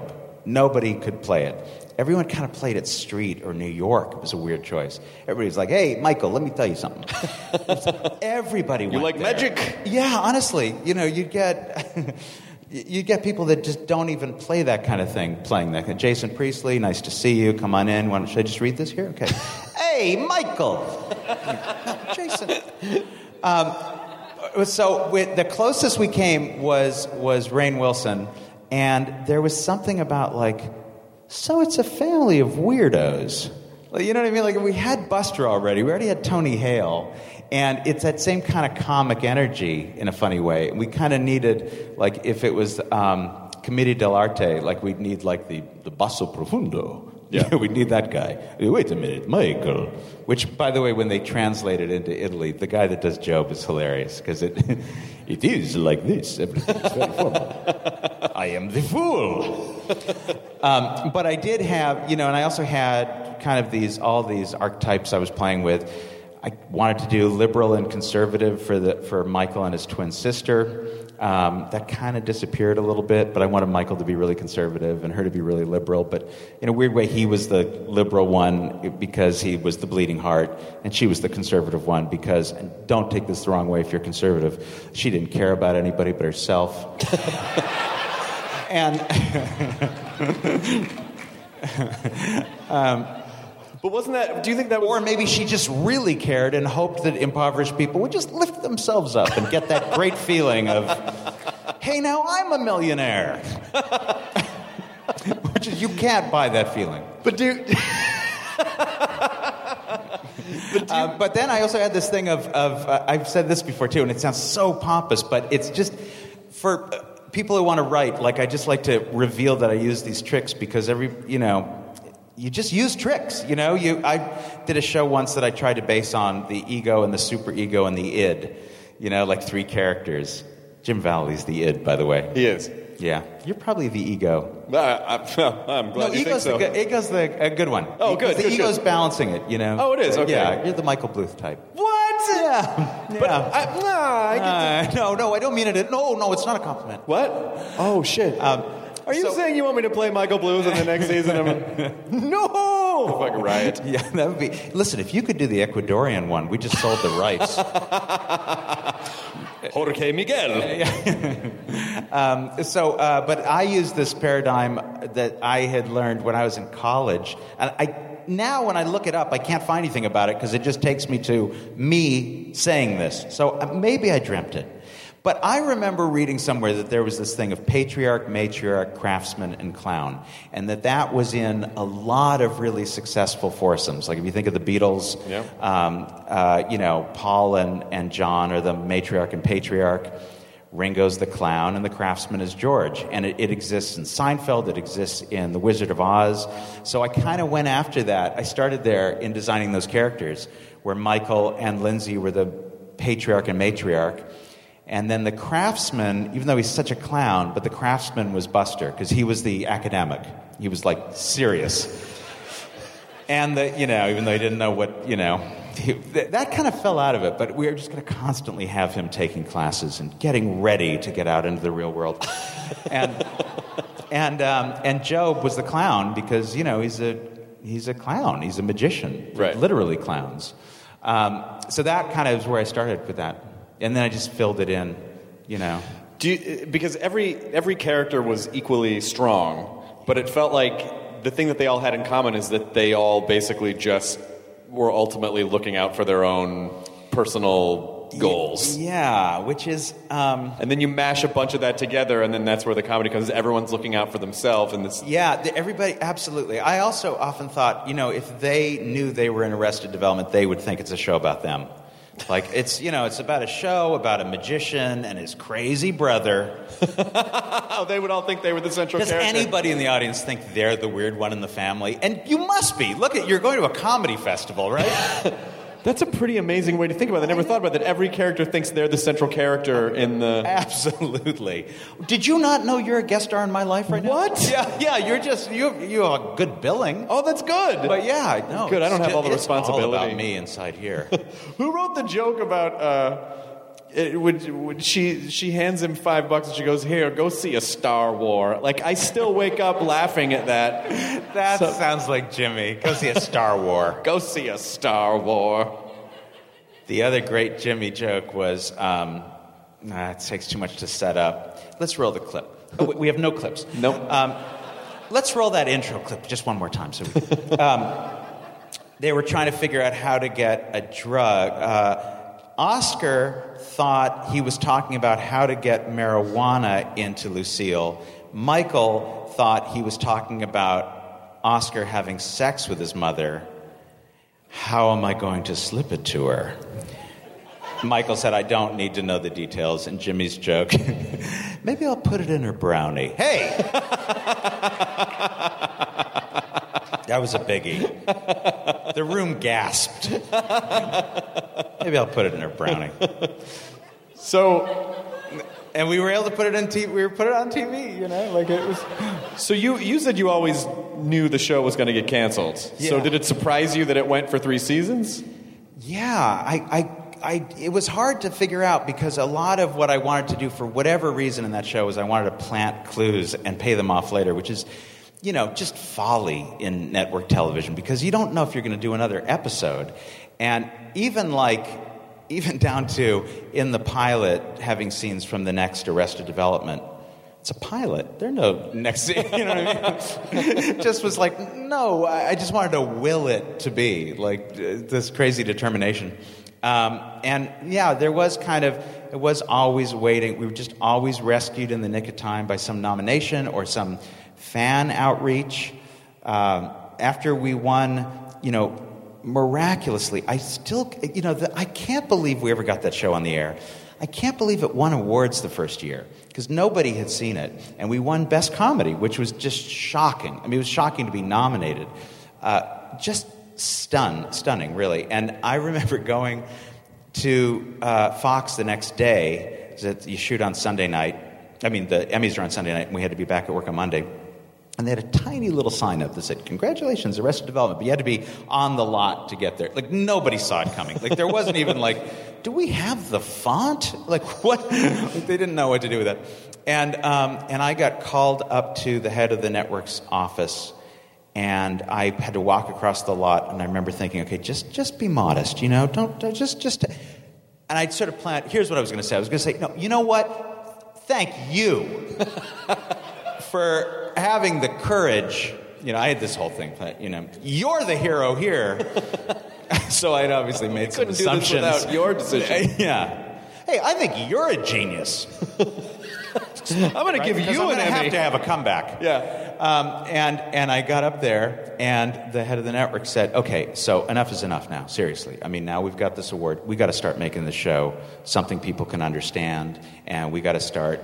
Nobody could play it. Everyone kind of played it street or New York. It was a weird choice. Everybody's like, hey, Michael, let me tell you something. Everybody went You like there. magic? Yeah, honestly. You know, you'd get... You get people that just don't even play that kind of thing, playing that. Jason Priestley, nice to see you. Come on in. Should I just read this here? Okay. Hey, Michael. Jason. Um, so with, the closest we came was was Rainn Wilson, and there was something about like, so it's a family of weirdos. You know what I mean? Like we had Buster already. We already had Tony Hale. And it's that same kind of comic energy in a funny way. We kind of needed, like, if it was um, Commedia dell'arte, like we'd need, like, the, the basso profundo. Yeah, we'd need that guy. Wait a minute, Michael. Which, by the way, when they translate it into Italy, the guy that does Job is hilarious because it it is like this. Everything's very formal. I am the fool. Um, but I did have, you know, and I also had kind of these all these archetypes I was playing with. I wanted to do liberal and conservative for the for Michael and his twin sister. Um, that kind of disappeared a little bit, but I wanted Michael to be really conservative and her to be really liberal. But in a weird way, he was the liberal one because he was the bleeding heart, and she was the conservative one because, and don't take this the wrong way if you're conservative, she didn't care about anybody but herself. and... um, But wasn't that, do you think that was... Or maybe she just really cared and hoped that impoverished people would just lift themselves up and get that great feeling of, hey, now I'm a millionaire. Which is, you can't buy that feeling. But do... but, do uh, but then I also had this thing of, of uh, I've said this before too, and it sounds so pompous, but it's just, for people who want to write, like I just like to reveal that I use these tricks because every, you know... You just use tricks, you know. You, I did a show once that I tried to base on the ego and the superego and the id, you know, like three characters. Jim Valley's the id, by the way. He is. Yeah, you're probably the ego. Uh, I, I'm glad no, you ego's think so. The, ego's the a good one. Oh, good. The good, ego's good. balancing it, you know. Oh, it is. Okay. Yeah, you're the Michael Bluth type. What? Yeah. But yeah. I, nah, I get to... uh, no, no, I don't mean it. No, no, it's not a compliment. What? Oh shit. Um, Are you so, saying you want me to play Michael Bluth in the next season? Of a... No! Fucking riot. Yeah, that would be... Listen, if you could do the Ecuadorian one, we just sold the rights. Jorge Miguel. um, so, uh, but I used this paradigm that I had learned when I was in college. And I now, when I look it up, I can't find anything about it because it just takes me to me saying this. So uh, maybe I dreamt it. But I remember reading somewhere that there was this thing of patriarch, matriarch, craftsman, and clown, and that that was in a lot of really successful foursomes. Like if you think of the Beatles, yeah. um, uh, you know, Paul and, and John are the matriarch and patriarch. Ringo's the clown, and the craftsman is George. And it, it exists in Seinfeld, it exists in The Wizard of Oz. So I kind of went after that. I started there in designing those characters, where Michael and Lindsay were the patriarch and matriarch. And then the craftsman, even though he's such a clown, but the craftsman was Buster, because he was the academic. He was, like, serious. And, the, you know, even though he didn't know what, you know, he, th- that kind of fell out of it. But we were just going to constantly have him taking classes and getting ready to get out into the real world. and and um, and Job was the clown because, you know, he's a he's a clown. He's a magician. Right. Literally clowns. Um, so that kind of is where I started with that. And then I just filled it in, you know. Do you, because every every character was equally strong, but it felt like the thing that they all had in common is that they all basically just were ultimately looking out for their own personal goals. Yeah, which is... Um, and then you mash a bunch of that together, and then that's where the comedy comes. Everyone's looking out for themselves. And this. Yeah, the, everybody, absolutely. I also often thought, you know, if they knew they were in Arrested Development, they would think it's a show about them. Like, it's, you know, it's about a show about a magician and his crazy brother. Oh, they would all think they were the central Does character. Does anybody in the audience think they're the weird one in the family? And you must be. Look, at you're going to a comedy festival, right? That's a pretty amazing way to think about it. I never thought about that. Every character thinks they're the central character in the... Absolutely. Did you not know you're a guest star in my life right now? What? Yeah, yeah. You're just you. You have a good billing. Oh, that's good. But yeah, no. Good. I don't have all the it's responsibility. All about me inside here. Who wrote the joke about? Uh, it would, would she she hands him five bucks and she goes, "Here, go see a Star War." Like, I still wake up laughing at that. That So- sounds like Jimmy. Go see a Star War. Go see a Star War. The other great Jimmy joke was, um, nah, it takes too much to set up. Let's roll the clip. Oh, wait, we have no clips. Nope. Um, let's roll that intro clip just one more time. So, we, um, they were trying to figure out how to get a drug. Uh, Oscar thought he was talking about how to get marijuana into Lucille. Michael thought he was talking about Oscar having sex with his mother. How am I going to slip it to her? Michael said, I don't need to know the details. And Jimmy's joke, maybe I'll put it in her brownie. Hey! That was a biggie. The room gasped. Maybe I'll put it in her brownie. So, And we were able to put it on T V. We were put it on T V, you know, like it was. so you you said you always knew the show was going to get canceled. So Yeah. did it surprise you that it went for three seasons? Yeah, I, I, I, it was hard to figure out because a lot of what I wanted to do for whatever reason in that show was I wanted to plant clues and pay them off later, which is, you know, just folly in network television because you don't know if you're going to do another episode. And even like, even down to in the pilot having scenes from the next Arrested Development. It's a pilot. There are no next scene. You know what I mean? It just was like, no, I I just wanted to will it to be, like uh, this crazy determination. Um, and yeah, there was kind of, it was always waiting. We were just always rescued in the nick of time by some nomination or some fan outreach. Um, after we won, you know, miraculously, I still, you know, the, I can't believe we ever got that show on the air. I can't believe it won awards the first year because nobody had seen it. And we won Best Comedy, which was just shocking. I mean, it was shocking to be nominated. Uh, just stun, stunning, really. And I remember going to uh, Fox the next day. That you shoot on Sunday night. I mean, the Emmys are on Sunday night, and we had to be back at work on Monday. And they had a tiny little sign up that said, congratulations, Arrested Development. But you had to be on the lot to get there. Like, nobody saw it coming. Like, there wasn't even like, do we have the font? Like, what? Like, they didn't know what to do with that. And, um, and I got called up to the head of the network's office, and I had to walk across the lot, and I remember thinking, okay, just just be modest, you know? Don't, don't just, just... And I'd sort of planned, here's what I was going to say. I was going to say, no, you know what? Thank you for having the courage, you know, I had this whole thing, but, you know, you're the hero here. So I'd obviously made some Couldn't do this assumptions. without your decision. Yeah. Hey, I think you're a genius. I'm going to give Because you I'm an gonna have Emmy. to have a comeback. Yeah. Um, and and I got up there, and the head of the network said, "Okay, so enough is enough now. Seriously, I mean, now we've got this award. We got to start making the show something people can understand, and we got to start."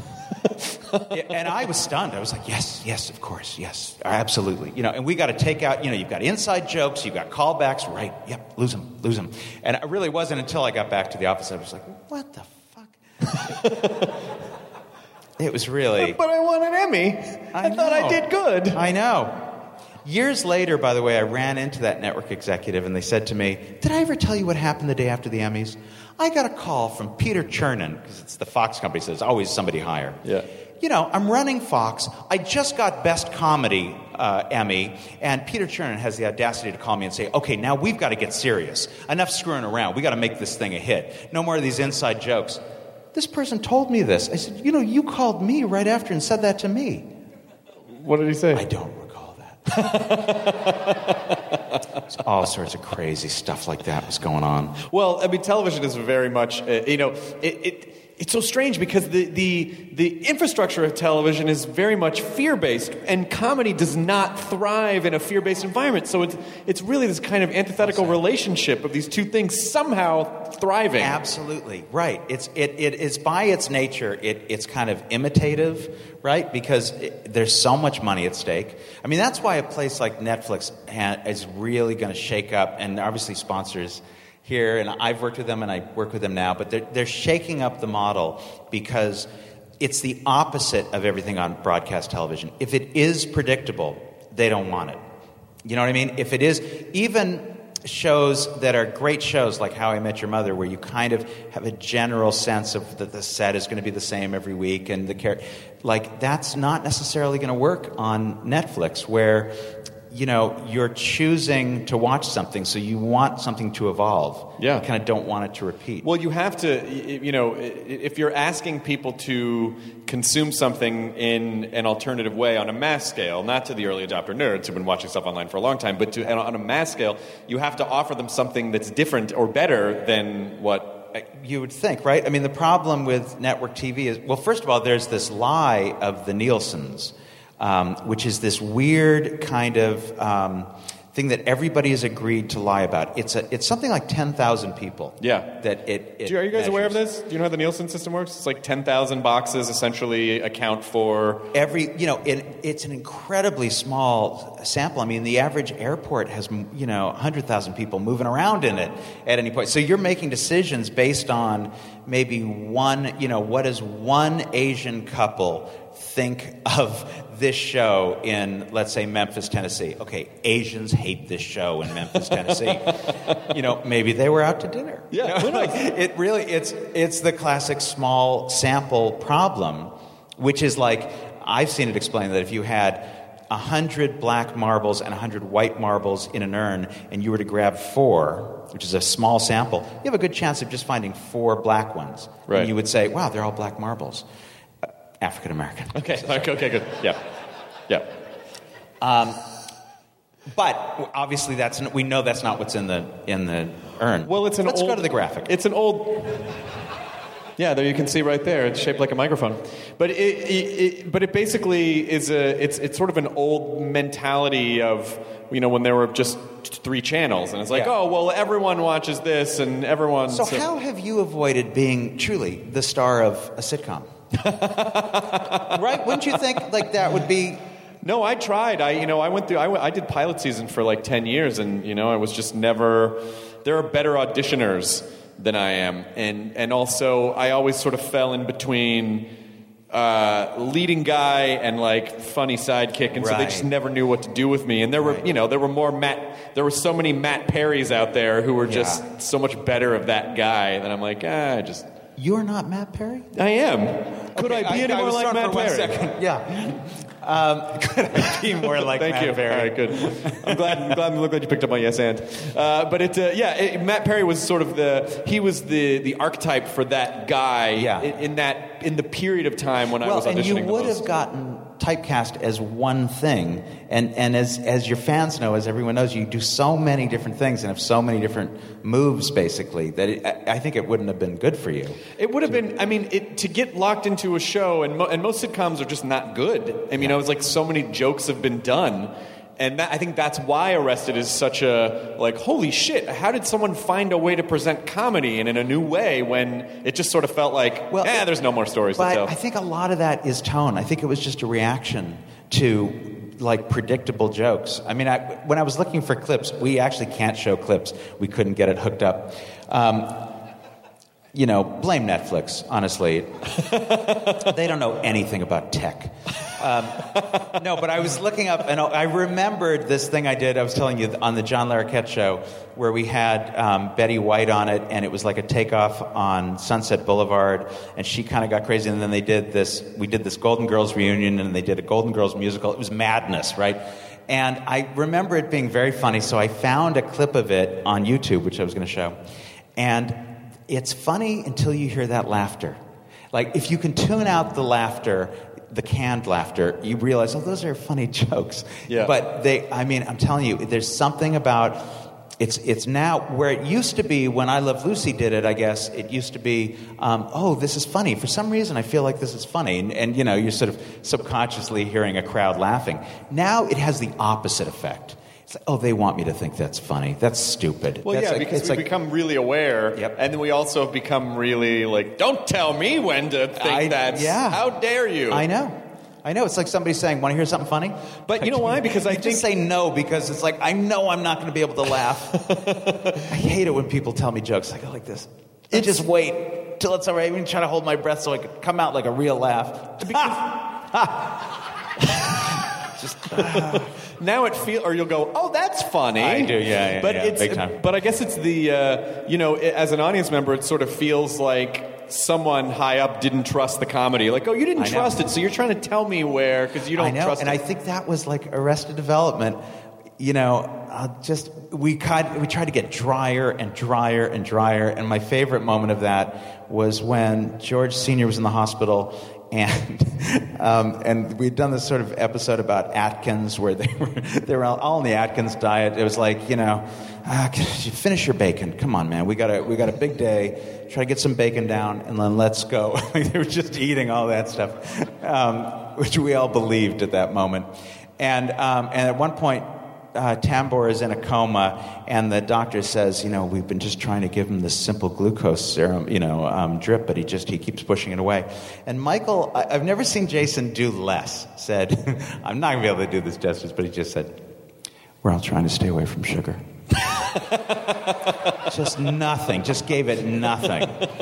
And I was stunned. I was like, "Yes, yes, of course, yes, absolutely." You know, and we got to take out. You know, you've got inside jokes, you've got callbacks, right? Yep, lose them, lose them. And it really wasn't until I got back to the office I was like, "What the fuck?" It was really. But I won an Emmy. I, I thought I know. did good. I know. Years later, by the way, I ran into that network executive and they said to me, did I ever tell you what happened the day after the Emmys? I got a call from Peter Chernin, because it's the Fox company, so there's always somebody higher. Yeah. You know, I'm running Fox. I just got Best Comedy uh, Emmy, and Peter Chernin has the audacity to call me and say, okay, now we've got to get serious. Enough screwing around. We've got to make this thing a hit. No more of these inside jokes. This person told me this. I said, you know, you called me right after and said that to me. What did he say? I don't recall that. All sorts of crazy stuff like that was going on. Well, I mean, television is very much, uh, you know, it, it it's so strange because the, the the infrastructure of television is very much fear-based, and comedy does not thrive in a fear-based environment. So it's it's really this kind of antithetical relationship of these two things somehow thriving. Absolutely right. It's it it is by its nature. It it's kind of imitative, right? Because it, there's so much money at stake. I mean, that's why a place like Netflix ha- is really going to shake up, and obviously sponsors here, and I've worked with them and I work with them now, but they're, they're shaking up the model because it's the opposite of everything on broadcast television. If it is predictable, they don't want it. You know what I mean? If it is, even shows that are great shows like How I Met Your Mother, where you kind of have a general sense of that the set is going to be the same every week, and the character, like that's not necessarily going to work on Netflix, where you know you're choosing to watch something, so you want something to evolve. Yeah, you kind of don't want it to repeat. Well, you have to, you know, if you're asking people to consume something in an alternative way on a mass scale, not to the early adopter nerds who've been watching stuff online for a long time, but to on a mass scale, you have to offer them something that's different or better than what you would think, right? I mean, the problem with network T V is, well, first of all, there's this lie of the Nielsen's, um, which is this weird kind of um, thing that everybody has agreed to lie about. It's a, it's something like ten thousand people. Yeah. That it, it Do you, are you guys measures. aware of this? Do you know how the Nielsen system works? It's like ten thousand boxes essentially account for... Every, you know, it, it's an incredibly small sample. I mean, the average airport has, you know, one hundred thousand people moving around in it at any point. So you're making decisions based on maybe one, you know, what does one Asian couple think of this show in, let's say, Memphis, Tennessee? Okay, Asians hate this show in Memphis, Tennessee. You know, maybe they were out to dinner. Yeah, You know, like, it really, it's it's the classic small sample problem, which is like, I've seen it explained that if you had a hundred black marbles and a hundred white marbles in an urn, and you were to grab four, which is a small sample, you have a good chance of just finding four black ones. Right. And you would say, wow, they're all black marbles. African American. Okay, okay, okay, good. Yeah, yeah. Um, but obviously, that's we know that's not what's in the in the urn. Well, it's an Let's old... go to the graphic. It's an old... Yeah, there you can see right there. It's shaped like a microphone, but it, it, it but it basically is a it's it's sort of an old mentality of, you know, when there were just three channels, and it's like, Yeah. oh well, everyone watches this, and everyone. So, how have you avoided being truly the star of a sitcom? Right? Wouldn't you think like that would be? No, I tried. I you know I went through. I, went, I did pilot season for like ten years, and you know I was just never. There are better auditioners than I am, and and also I always sort of fell in between uh, leading guy and like funny sidekick, and so they Right. just never knew what to do with me. And there were Right. you know there were more Matt, there were so many Matt Perrys out there who were just Yeah. so much better of that guy that I'm like, ah, I just You're not Matt Perry? I am. Could Okay, I be any I more was like thrown Matt for one Perry? second. Yeah. Um, could I be more like Thank Matt you. Perry? All right, good. I'm glad. I'm glad. I'm glad you picked up my yes and. Uh, but it, uh, yeah, it, Matt Perry was sort of the. He was the the archetype for that guy. Yeah. In, in that in the period of time when I Well, was auditioning. and you the would most. have gotten typecast as one thing, and and as as your fans know, as everyone knows, you do so many different things and have so many different moves, basically, that it, I, I think it wouldn't have been good for you. It would have been. I mean, it, to get locked into a show, and mo- and most sitcoms are just not good. I mean, you know, it's like so many jokes have been done, and that, I think that's why Arrested is such a like, holy shit! How did someone find a way to present comedy and in a new way when it just sort of felt like, Well, eh, there's no more stories But to tell. I think a lot of that is tone. I think it was just a reaction to like predictable jokes. I mean, I, when I was looking for clips, we actually can't show clips. We couldn't get it hooked up. Um, you know, blame Netflix, honestly. They don't know anything about tech. Um, no, but I was looking up, and I remembered this thing I did, I was telling you, on the John Larroquette show, where we had um, Betty White on it, and it was like a takeoff on Sunset Boulevard, and she kind of got crazy, and then they did this, we did this Golden Girls reunion, and they did a Golden Girls musical. It was madness, right? And I remember it being very funny, so I found a clip of it on YouTube, which I was going to show, and it's funny until you hear that laughter. Like, if you can tune out the laughter, the canned laughter, you realize, oh, those are funny jokes. Yeah. But they, I mean, I'm telling you, there's something about, it's it's now, where it used to be, when I Love Lucy did it, I guess, it used to be, um, oh, this is funny. For some reason, I feel like this is funny. And, and, you know, you're sort of subconsciously hearing a crowd laughing. Now it has the opposite effect. It's like, oh, they want me to think that's funny. That's stupid. Well, that's yeah, like, because it's we like, become really aware, Yep. and then we also have become really like, don't tell me when to think I- that. yeah. How dare you? I know. I know. It's like somebody saying, want to hear something funny? But you know why? Because I You think... just say no because it's like, I know I'm not going to be able to laugh. I hate it when people tell me jokes. I go like this. I just wait till it's all right. I even try to hold my breath so I could come out like a real laugh. Now it feel, or you'll go, oh, that's funny. I do, yeah, yeah, but yeah, it's, big time. But I guess it's the, uh, you know, it, as an audience member, it sort of feels like someone high up didn't trust the comedy. Like, oh, you didn't trust it, so you're trying to tell me where, because you don't I know, trust and it. I think that was like Arrested Development. You know, uh, just we tried, we tried to get drier and drier and drier, and my favorite moment of that was when George Senior was in the hospital, and um, and we'd done this sort of episode about Atkins, where they were they were all on the Atkins diet. It was like, you know, uh, finish your bacon. Come on, man, we got a we got a big day. Try to get some bacon down, and then let's go. They were just eating all that stuff, um, which we all believed at that moment. And um, and at one point, Uh, Tambor is in a coma, and the doctor says, you know, we've been just trying to give him this simple glucose serum, you know, um, drip, but he just, he keeps pushing it away. And Michael, I, I've never seen Jason do less, said, I'm not going to be able to do this justice, but he just said, we're all trying to stay away from sugar. Just nothing, just gave it nothing.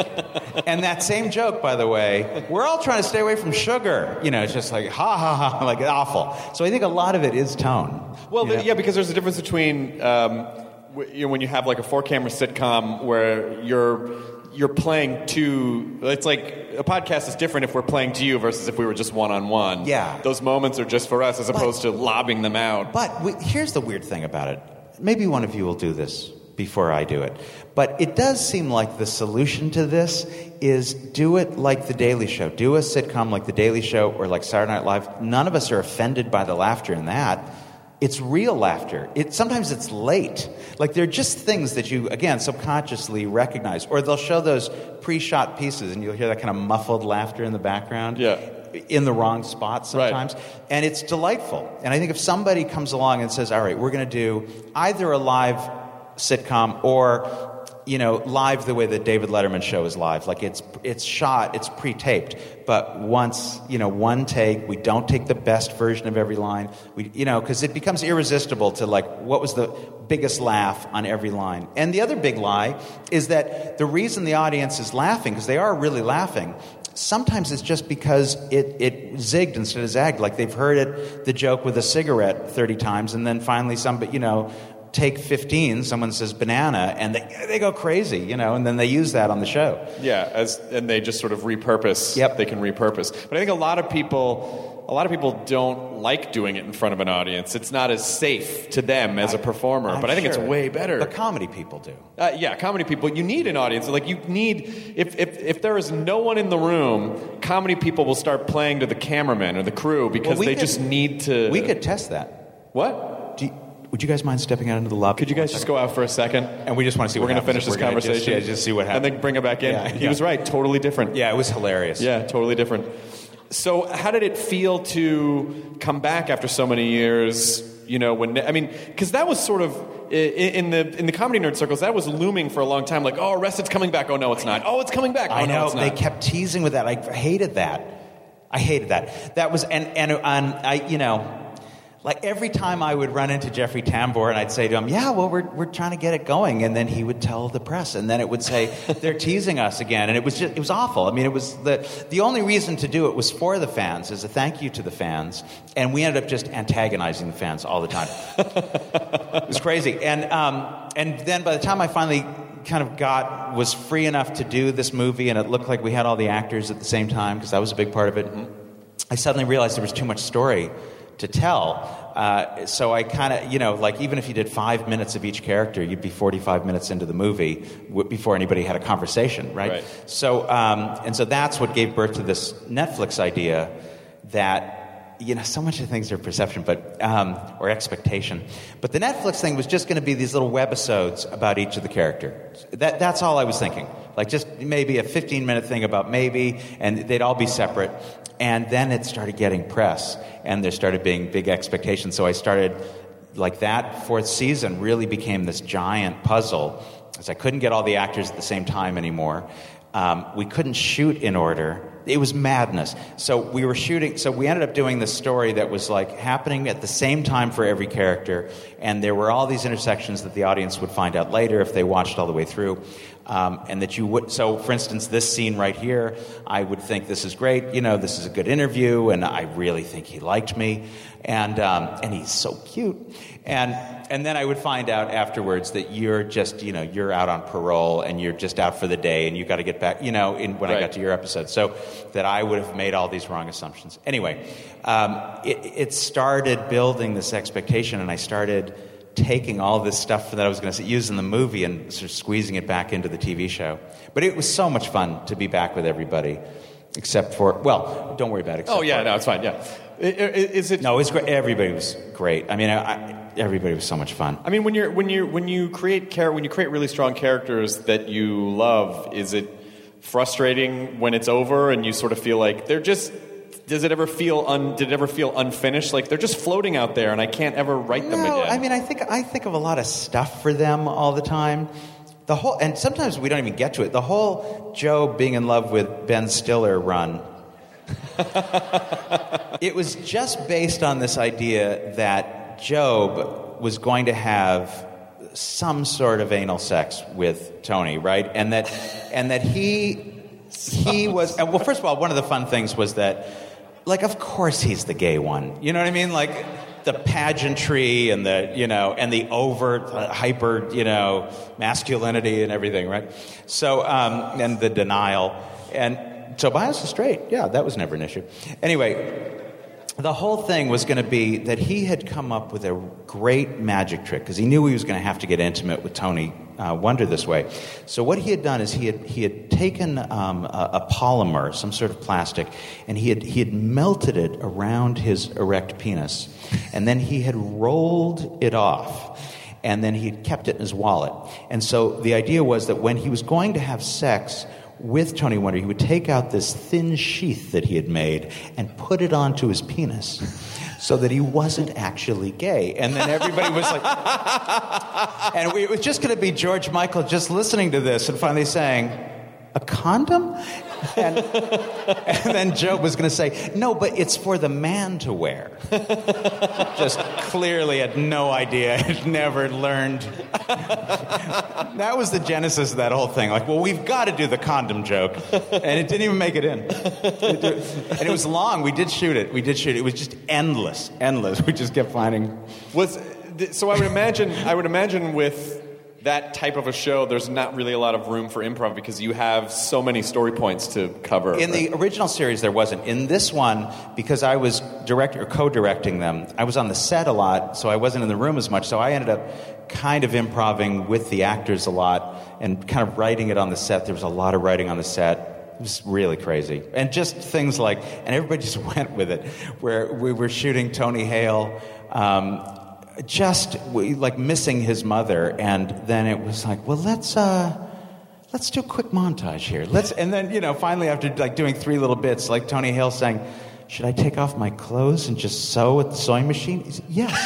And that same joke, by the way, we're all trying to stay away from sugar. You know, it's just like, ha, ha, ha, like awful. So I think a lot of it is tone. Well, you the, know? yeah, because there's a difference between um, w- you know, when you have like a four-camera sitcom where you're you're playing to. It's like a podcast is different if we're playing to you versus if we were just one-on-one. Yeah. Those moments are just for us as opposed but, to lobbing them out. But we, here's the weird thing about it. Maybe one of you will do this before I do it. But it does seem like the solution to this is do it like The Daily Show. Do a sitcom like The Daily Show or like Saturday Night Live. None of us are offended by the laughter in that. It's real laughter. It, sometimes it's late. Like, they're just things that you, again, subconsciously recognize. Or they'll show those pre-shot pieces, and you'll hear that kind of muffled laughter in the background. Yeah. In the wrong spot sometimes. Right. And it's delightful. And I think if somebody comes along and says, all right, we're going to do either a live sitcom or, you know, live the way the David Letterman show is live. Like, it's it's shot, it's pre-taped, but once, you know, one take, we don't take the best version of every line. We, you know, because it becomes irresistible to, like, what was the biggest laugh on every line. And the other big lie is that the reason the audience is laughing, because they are really laughing, sometimes it's just because it, it zigged instead of zagged. Like, they've heard it, the joke with a cigarette thirty times, and then finally somebody, you know, take fifteen, someone says banana, and they they go crazy, you know, and then they use that on the show. Yeah, as and they just sort of repurpose. Yep. They can repurpose. But I think a lot of people, a lot of people don't like doing it in front of an audience. It's not as safe to them as a performer. I'm but I think sure. it's way better. The comedy people do. Uh, yeah, comedy people. You need an audience. Like, you need, if, if if there is no one in the room, comedy people will start playing to the cameraman or the crew because Well, we they could- just need to. We could test that. What? Do you, would you guys mind stepping out into the lobby? Could you guys just go out for a second? And we just want to see We're what going to happens. finish this We're gonna conversation. Just, yeah, just see what happens. And then bring it back in. Yeah, he yeah. was right. Totally different. Yeah, it was hilarious. Yeah, totally different. So how did it feel to come back after so many years? You know, when I mean, because that was sort of in the in the comedy nerd circles, that was looming for a long time. Like, oh, Arrested's coming back. Oh no, it's not. Oh, it's coming back. Oh I know. no, it's not. They kept teasing with that. I hated that. I hated that. That was and and and I you know. Like, every time I would run into Jeffrey Tambor and I'd say to him, yeah, well, we're we're trying to get it going. And then he would tell the press. And then it would say, they're teasing us again. And it was just, it was awful. I mean, it was the, the only reason to do it was for the fans, as a thank you to the fans. And we ended up just antagonizing the fans all the time. It was crazy. And um, and then by the time I finally kind of got, was free enough to do this movie, and it looked like we had all the actors at the same time, because that was a big part of it, I suddenly realized there was too much story to tell. Uh, so I kind of, you know, like, even if you did five minutes of each character, you'd be forty-five minutes into the movie w- before anybody had a conversation, right? Right. So, um, and so that's what gave birth to this Netflix idea that, you know, so much of things are perception, but, um, or expectation. But the Netflix thing was just going to be these little webisodes about each of the characters. That, that's all I was thinking. Like, just maybe a fifteen-minute thing about maybe, and they'd all be separate. And then it started getting press, and there started being big expectations. So I started, like, that fourth season really became this giant puzzle, because I couldn't get all the actors at the same time anymore. Um, we couldn't shoot in order, It was madness. So we were shooting, so we ended up doing this story that was like happening at the same time for every character, and there were all these intersections that the audience would find out later if they watched all the way through. Um, and that you would, so for instance, this scene right here, I would think this is great, you know, this is a good interview, and I really think he liked me, and um, and he's so cute. And and then I would find out afterwards that you're just, you know, you're out on parole and you're just out for the day and you got to get back, you know, in, when right. I got to your episode. So that I would have made all these wrong assumptions. Anyway, um, it, it started building this expectation, and I started taking all this stuff that I was going to use in the movie and sort of squeezing it back into the T V show. But it was so much fun to be back with everybody, except for, well, don't worry about it. Oh, yeah, no, it's fine, yeah. Is it? No, it's great. Everybody was great. I mean, I, I, everybody was so much fun. I mean, when you're when you when you create char- when you create really strong characters that you love, is it frustrating when it's over and you sort of feel like they're just? Does it ever feel un, did it ever feel unfinished? Like they're just floating out there and I can't ever write them no, again. I mean, I think I think of a lot of stuff for them all the time. The whole, and sometimes we don't even get to it. The whole Joe being in love with Ben Stiller run. It was just based on this idea that Job was going to have some sort of anal sex with Tony, right? And that and that he he was, well, first of all, one of the fun things was that, like, of course he's the gay one. You know what I mean? Like, the pageantry and the, you know, and the overt, uh, hyper, you know, masculinity and everything, right? So, um, and the denial. And Tobias is straight. Yeah, that was never an issue. Anyway, the whole thing was going to be that he had come up with a great magic trick because he knew he was going to have to get intimate with Tony uh, Wonder this way. So what he had done is he had he had taken um, a, a polymer, some sort of plastic, and he had he had melted it around his erect penis, and then he had rolled it off, and then he had kept it in his wallet. And so the idea was that when he was going to have sex with Tony Wonder, he would take out this thin sheath that he had made and put it onto his penis so that he wasn't actually gay. And then everybody was like... and we, it was just going to be George Michael just listening to this and finally saying, a condom? And, and then Joe was going to say, no, but it's for the man to wear. Just clearly had no idea, had never learned. That was the genesis of that whole thing. Like, well, we've got to do the condom joke. And it didn't even make it in. And it was long. We did shoot it. We did shoot it. It was just endless, endless. We just kept finding... Was, so I would imagine, I would imagine with... that type of a show, there's not really a lot of room for improv because you have so many story points to cover. In right? the original series, there wasn't. In this one, because I was direct or co-directing them, I was on the set a lot, so I wasn't in the room as much. So I ended up kind of improving with the actors a lot and kind of writing it on the set. There was a lot of writing on the set. It was really crazy. And just things like, and everybody just went with it, where we were shooting Tony Hale, um, just like missing his mother, and then it was like, well, let's uh let's do a quick montage here, let's and then, you know, finally after like doing three little bits, like Tony Hale saying, should I take off my clothes and just sew at the sewing machine? He said, yes.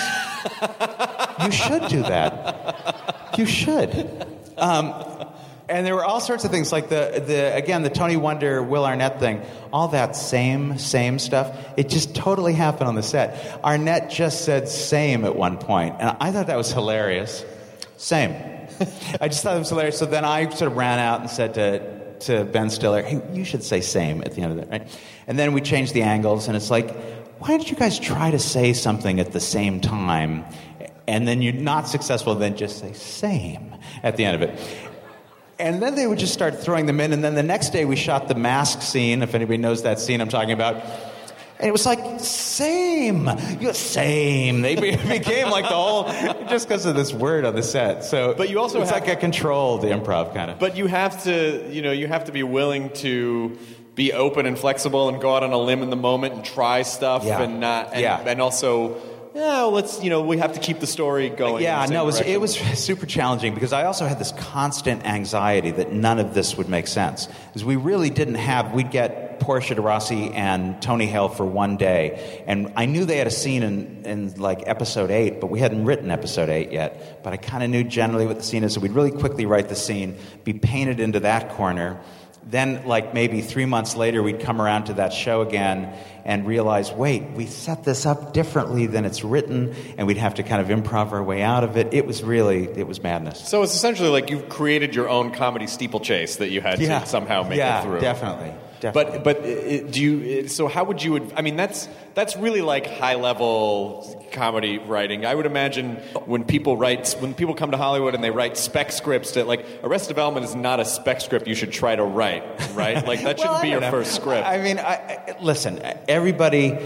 You should do that. You should. um And there were all sorts of things, like the, the again, the Tony Wonder, Will Arnett thing, all that same, same stuff. It just totally happened on the set. Arnett just said same at one point, and I thought that was hilarious. Same. I just thought it was hilarious. So then I sort of ran out and said to, to Ben Stiller, hey, you should say same at the end of that, right? And then we changed the angles, and it's like, why don't you guys try to say something at the same time, and then you're not successful, then just say same at the end of it. And then they would just start throwing them in. And then the next day we shot the mask scene, if anybody knows that scene I'm talking about. And it was like, same. You're same. They became like the whole, just because of this word on the set. So but you also it's have, like a controlled improv kind of. But you have to, you know, you have to be willing to be open and flexible and go out on a limb in the moment and try stuff yeah. and not, and, yeah. and also... Yeah, well, let's, you know, we have to keep the story going. Yeah, no, it was, direction. it was super challenging because I also had this constant anxiety that none of this would make sense. Because we really didn't have, we'd get Portia de Rossi and Tony Hale for one day. And I knew they had a scene in, in like episode eight, but we hadn't written episode eight yet. But I kind of knew generally what the scene is, so we'd really quickly write the scene, be painted into that corner, Then, like maybe three months later, we'd come around to that show again and realize, wait, we set this up differently than it's written, and we'd have to kind of improv our way out of it. It was really, it was madness. So it's essentially like you've created your own comedy steeplechase that you had yeah. to somehow make yeah, it through. Definitely. Definitely. But but it, do you? It, so how would you? I mean, that's that's really like high level comedy writing. I would imagine when people write, when people come to Hollywood and they write spec scripts, that like Arrested Development is not a spec script you should try to write, right? Like that shouldn't well, be your know. first script. I mean, I, I, listen, everybody.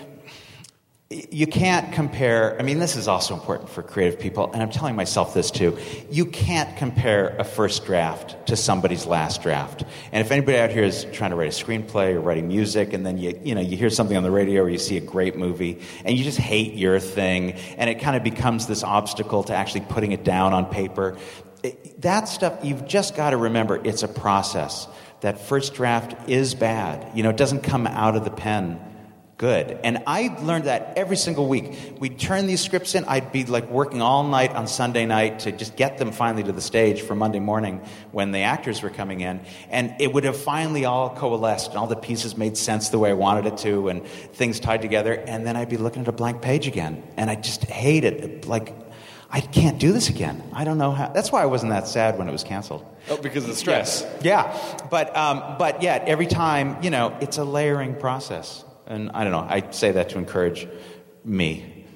You can't compare, I mean, this is also important for creative people, and I'm telling myself this too. You can't compare a first draft to somebody's last draft. And if anybody out here is trying to write a screenplay or writing music, and then you you know you hear something on the radio or you see a great movie, and you just hate your thing, and it kind of becomes this obstacle to actually putting it down on paper, it, that stuff, you've just got to remember, it's a process. That first draft is bad. You know, it doesn't come out of the pen good. And I learned that every single week. We'd turn these scripts in. I'd be like working all night on Sunday night to just get them finally to the stage for Monday morning when the actors were coming in. And it would have finally all coalesced and all the pieces made sense the way I wanted it to and things tied together. And then I'd be looking at a blank page again. And I just hate it. Like, I can't do this again. I don't know how. That's why I wasn't that sad when it was canceled. Oh, because of the stress. Yes. Yeah. But, um, but yet, every time, you know, it's a layering process. And I don't know, I say that to encourage me.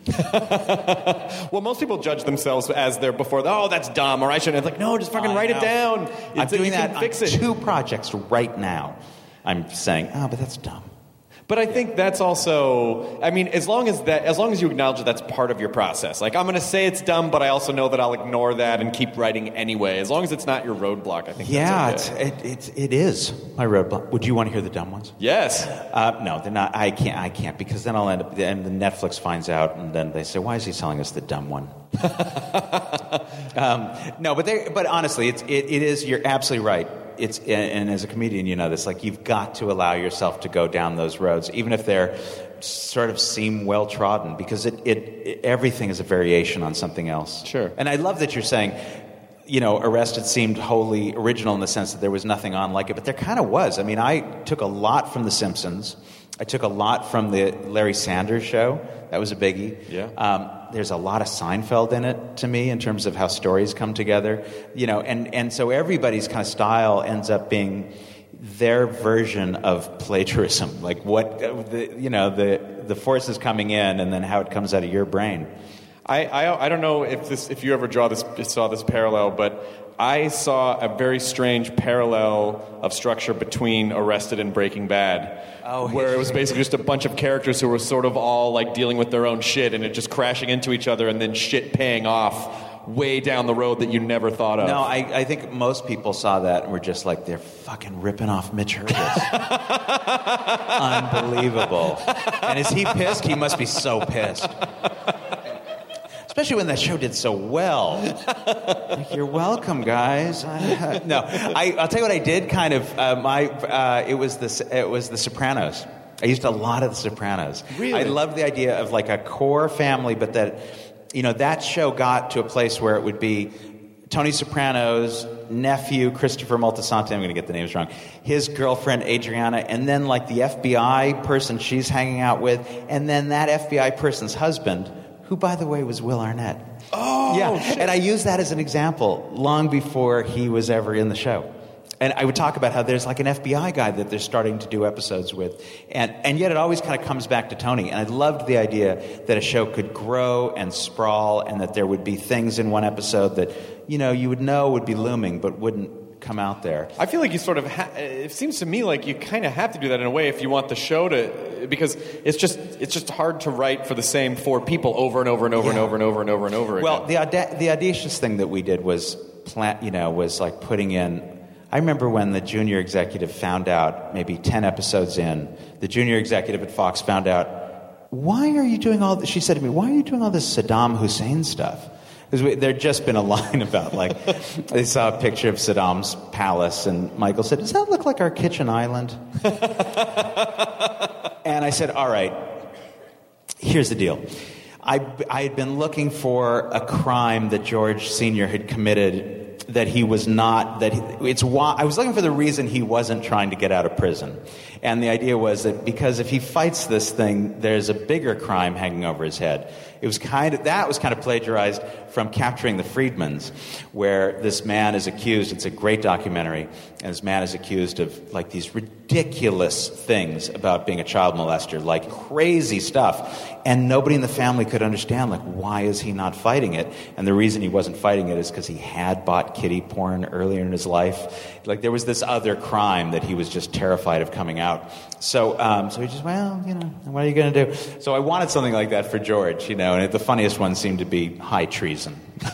Well, most people judge themselves as they're before, oh, that's dumb, or I shouldn't. It's like, no, just fucking I write know. it down. I'm It's, doing you that can fix on it. two projects right now. I'm saying, oh, but that's dumb. But I think that's also, I mean, as long as that, as long as you acknowledge that that's part of your process. Like, I'm going to say it's dumb, but I also know that I'll ignore that and keep writing anyway. As long as it's not your roadblock, I think Yeah, that's okay. it's, it, it, it is my roadblock. Would you want to hear the dumb ones? Yes. Uh, no, they're not. I can't. I can't because then I'll end up. And the Netflix finds out, and then they say, "Why is he telling us the dumb one?" um, no, but they. But honestly, it's it, it is. You're absolutely right. It's and as a comedian, you know this. Like you've got to allow yourself to go down those roads, even if they're sort of seem well trodden, because it, it, it everything is a variation on something else. Sure. And I love that you're saying, you know, Arrested seemed wholly original in the sense that there was nothing on like it, but there kind of was. I mean, I took a lot from The Simpsons. I took a lot from the Larry Sanders Show. That was a biggie. Yeah. Um, there's a lot of Seinfeld in it to me in terms of how stories come together. You know, and, and so everybody's kind of style ends up being their version of plagiarism. Like what, the, you know, the the forces coming in and then how it comes out of your brain. I, I I don't know if this if you ever draw this saw this parallel, but I saw a very strange parallel of structure between Arrested and Breaking Bad. Oh, where it was basically just a bunch of characters who were sort of all like dealing with their own shit and it just crashing into each other and then shit paying off way down the road that you never thought of. No, I, I think most people saw that and were just like, they're fucking ripping off Mitch Hurwitz. Unbelievable. And is he pissed? He must be so pissed. Especially when that show did so well. Like, you're welcome, guys. I, no, I, I'll tell you what I did. Kind of, uh, my uh, it was the it was The Sopranos. I used a lot of The Sopranos. Really? I loved the idea of like a core family, but that you know that show got to a place where it would be Tony Soprano's nephew, Christopher Moltisanti, I'm going to get the names wrong, his girlfriend, Adriana, and then like the F B I person she's hanging out with, and then that F B I person's husband, who, by the way, was Will Arnett. Oh, yeah. shit. And I used that as an example long before he was ever in the show. And I would talk about how there's like an F B I guy that they're starting to do episodes with. And and yet it always kind of comes back to Tony. And I loved the idea that a show could grow and sprawl and that there would be things in one episode that, you know, you would know would be looming but wouldn't come out there. I feel like you sort of ha- it seems to me like you kind of have to do that in a way if you want the show to, because it's just it's just hard to write for the same four people over and over and over Yeah. and over and over and over and over again. Well, the auda- the audacious thing that we did was plant, you know, was like putting in. I remember when the junior executive found out, maybe ten episodes in, the junior executive at Fox found out, why are you doing all this? She said to me, why are you doing all this Saddam Hussein stuff? Because there'd just been a line about, like, they saw a picture of Saddam's palace, and Michael said, does that look like our kitchen island? And I said, all right, here's the deal. I, I had been looking for a crime that George Senior had committed that he was not, that he, it's why, I was looking for the reason he wasn't trying to get out of prison. And the idea was that because if he fights this thing, there's a bigger crime hanging over his head. It was kind of, that was kind of plagiarized from Capturing the Freedmans, where this man is accused, it's a great documentary, and this man is accused of like these ridiculous things about being a child molester, like crazy stuff. And nobody in the family could understand, like, why is he not fighting it? And the reason he wasn't fighting it is because he had bought kiddie porn earlier in his life. Like, there was this other crime that he was just terrified of coming out. So, um, so he just, well, you know, what are you going to do? So I wanted something like that for George, you know, and the funniest one seemed to be high treason.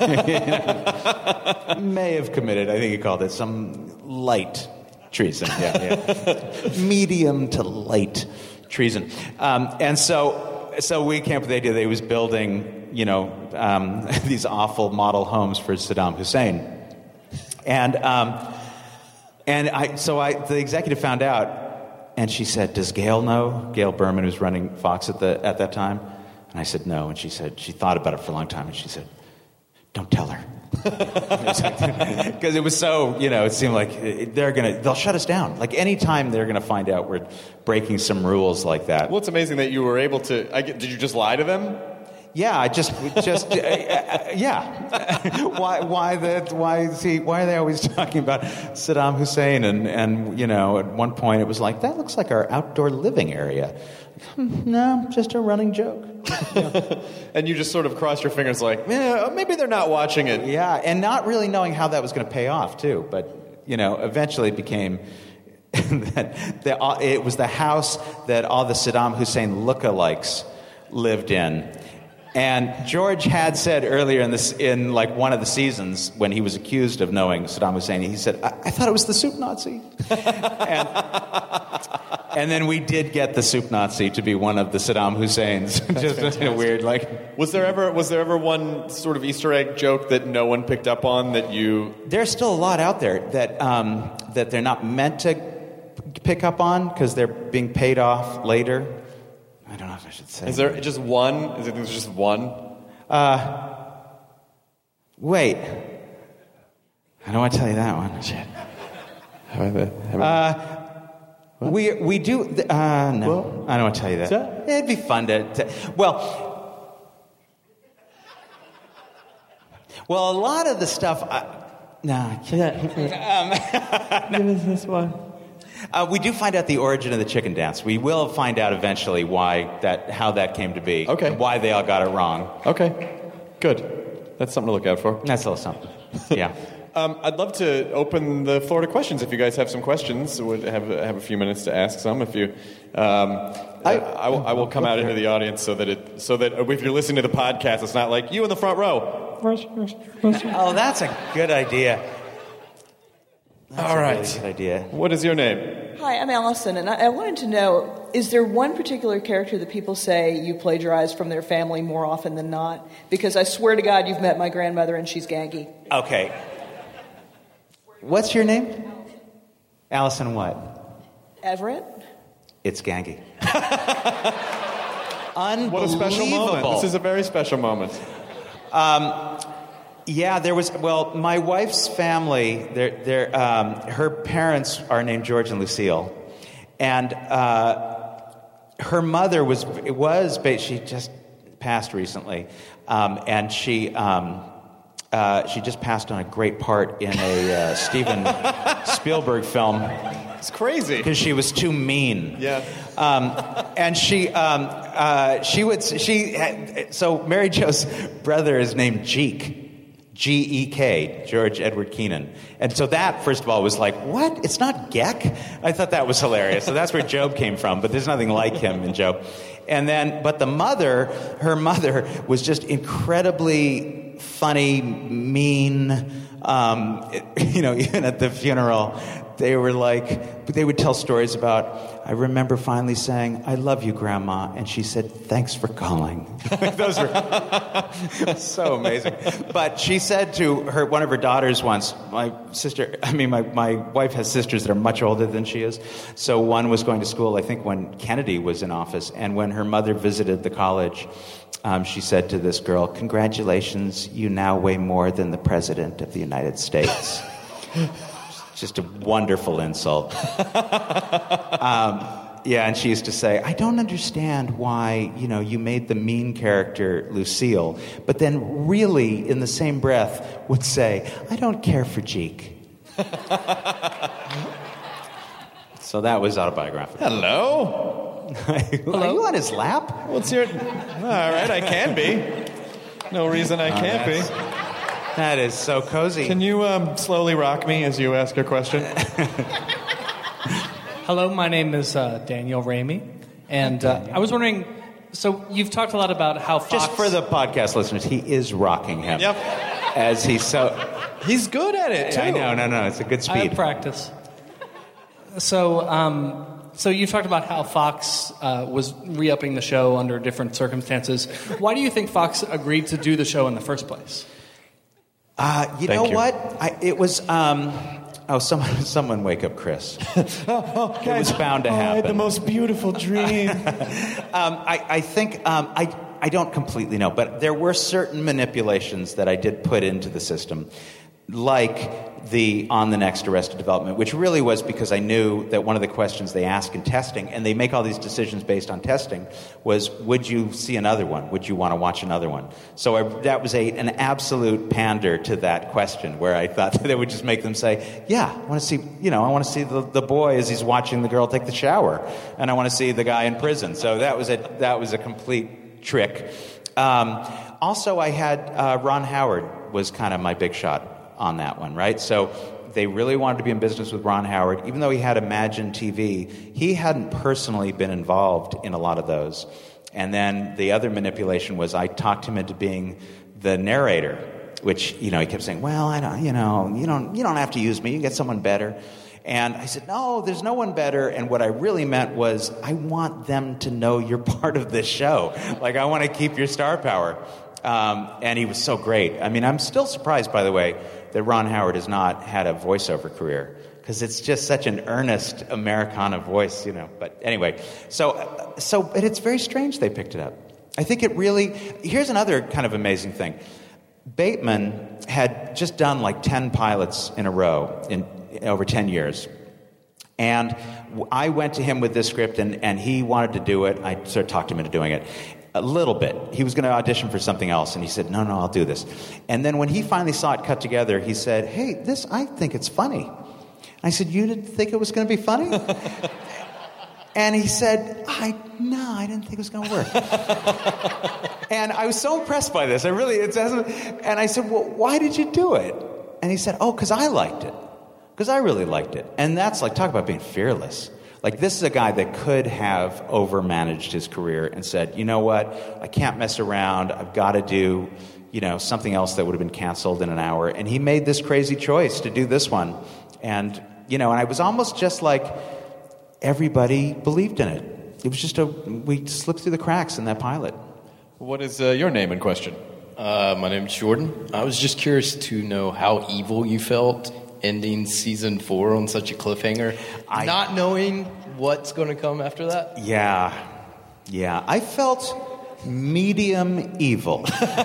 May have committed, I think he called it, some light treason. Yeah, yeah. Medium to light treason. Um, and so... So we came up with the idea that he was building, you know, um, these awful model homes for Saddam Hussein, and um, and I so I the executive found out, and she said, "Does Gail know?" Gail Berman, who's running Fox at the at that time, and I said no, and she said she thought about it for a long time, and she said, "Don't tell her." Because it was so, you know, it seemed like they're gonna they'll shut us down. Like anytime they're gonna find out we're breaking some rules like that. Well, it's amazing that you were able to. I get, did you just lie to them? Yeah, I just just uh, uh, yeah. why why the why is he why are they always talking about Saddam Hussein and and you know at one point it was like that looks like our outdoor living area. No, just a running joke. Yeah. And you just sort of crossed your fingers like, yeah, maybe they're not watching it. Yeah, and not really knowing how that was going to pay off, too. But, you know, eventually it became that the, uh, it was the house that all the Saddam Hussein lookalikes lived in. And George had said earlier in this, in like one of the seasons when he was accused of knowing Saddam Hussein, he said, I, I thought it was the soup Nazi. and, and then we did get the soup Nazi to be one of the Saddam Husseins. Just in a weird, like... Was there ever was there ever one sort of Easter egg joke that no one picked up on that you... There's still a lot out there that um, that they're not meant to pick up on because they're being paid off later. I don't know if I should say. Is there just one? Is it just one? Uh, wait. I don't want to tell you that one. Shit. Have I, have I... Uh, we we do. Uh, no, well, I don't want to tell you that. that. It'd be fun to. to well, well, a lot of the stuff. I, no, I can't. um, Give us this one. Uh, we do find out the origin of the chicken dance. We will find out eventually why that, how that came to be. Okay. And why they all got it wrong. Okay. Good. That's something to look out for. That's a little something. Yeah. um, I'd love to open the floor to questions. If you guys have some questions, would have have a few minutes to ask some. If you, um, I, I, will, I will come out into the audience so that it so that if you're listening to the podcast, it's not like you in the front row. Oh, that's a good idea. That's All a right. really good idea. What is your name? Hi, I'm Allison, and I, I wanted to know, is there one particular character that people say you plagiarize from their family more often than not? Because I swear to God, you've met my grandmother, and she's gangy. Okay. What's your name? Allison what? Everett? It's gangy. Unbelievable. What a special moment. This is a very special moment. Um... Yeah, there was, well, my wife's family, they're, they're, um, her parents are named George and Lucille. And uh, her mother was, it was, she just passed recently. Um, and she um, uh, she just passed on a great part in a uh, Steven Spielberg film. It's crazy. Because she was too mean. Yeah. Um, and she, um, uh, she would, she, had, so Mary Jo's brother is named Jeek. G E K, George Edward Keenan. And so that, first of all, was like, what? It's not Geck? I thought that was hilarious. So that's where Job came from, but there's nothing like him in Job. And then, but the mother, her mother was just incredibly funny, mean, um, you know, even at the funeral. they were like, they would tell stories about, I remember finally saying, I love you, Grandma. And she said, thanks for calling. Those were so amazing. But she said to her one of her daughters once, my sister, I mean, my, my wife has sisters that are much older than she is. So one was going to school, I think, when Kennedy was in office. And when her mother visited the college, um, she said to this girl, congratulations, you now weigh more than the President of the United States. Just a wonderful insult. um, yeah, and she used to say, I don't understand why, you know, you made the mean character Lucille, but then really, in the same breath, would say, I don't care for Jeek. So that was autobiographical. Hello? Hello? Are you on his lap? What's your... All right, I can be. No reason I can't oh, be. That is so cozy. Can you um, slowly rock me as you ask a question? Hello, my name is uh, Daniel Ramey, and uh, I was wondering, so you've talked a lot about how Fox... Just for the podcast listeners, he is rocking him. Yep. As he's so... He's good at it, too. I know, no, no, it's a good speed. I have practice. So, um, so you talked about how Fox uh, was re-upping the show under different circumstances. Why do you think Fox agreed to do the show in the first place? Uh, you Thank know you. what? I, it was, um, oh, someone, someone wake up Chris. oh, oh, guys, it was bound to oh, happen. I had the most beautiful dream. um, I, I think, um, I, I don't completely know, but there were certain manipulations that I did put into the system, like the on the next Arrested Development, which really was because I knew that one of the questions they ask in testing, and they make all these decisions based on testing, was, would you see another one? Would you want to watch another one? So I, that was a, an absolute pander to that question, where I thought that it would just make them say, yeah, I want to see, you know, I want to see the, the boy as he's watching the girl take the shower, and I want to see the guy in prison. So that was a, that was a complete trick. Um, also, I had uh, Ron Howard was kind of my big shot on that one, right? So they really wanted to be in business with Ron Howard. Even though he had Imagine T V, he hadn't personally been involved in a lot of those. And then the other manipulation was I talked him into being the narrator, which, you know, he kept saying, well, I don't, you know, you don't, you don't have to use me. You can get someone better. And I said, no, there's no one better. And what I really meant was, I want them to know you're part of this show. Like, I want to keep your star power. Um, and he was so great. I mean, I'm still surprised, by the way, that Ron Howard has not had a voiceover career, because it's just such an earnest Americana voice, you know. But anyway, so so but it's very strange they picked it up. I think it really... Here's another kind of amazing thing. Bateman had just done like ten pilots in a row in over ten years. And I went to him with this script, and, and he wanted to do it. I sort of talked him into doing it. A little bit. He was going to audition for something else, and he said, no, no, I'll do this. And then when he finally saw it cut together, he said, hey, this, I think it's funny. I said, you didn't think it was going to be funny? And he said, I, no, I didn't think it was going to work. And I was so impressed by this. I really, it doesn't, and I said, well, why did you do it? And he said, oh, because I liked it. Because I really liked it. And that's like, talk about being fearless. Like, this is a guy that could have overmanaged his career and said, you know what, I can't mess around. I've got to do, you know, something else that would have been canceled in an hour. And he made this crazy choice to do this one. And, you know, and I was almost just like, everybody believed in it. It was just a, we slipped through the cracks in that pilot. What is uh, your name in question? Uh, my name is Jordan. I was just curious to know how evil you felt ending season four on such a cliffhanger, I, not knowing what's going to come after that. Yeah, yeah. I felt medium evil.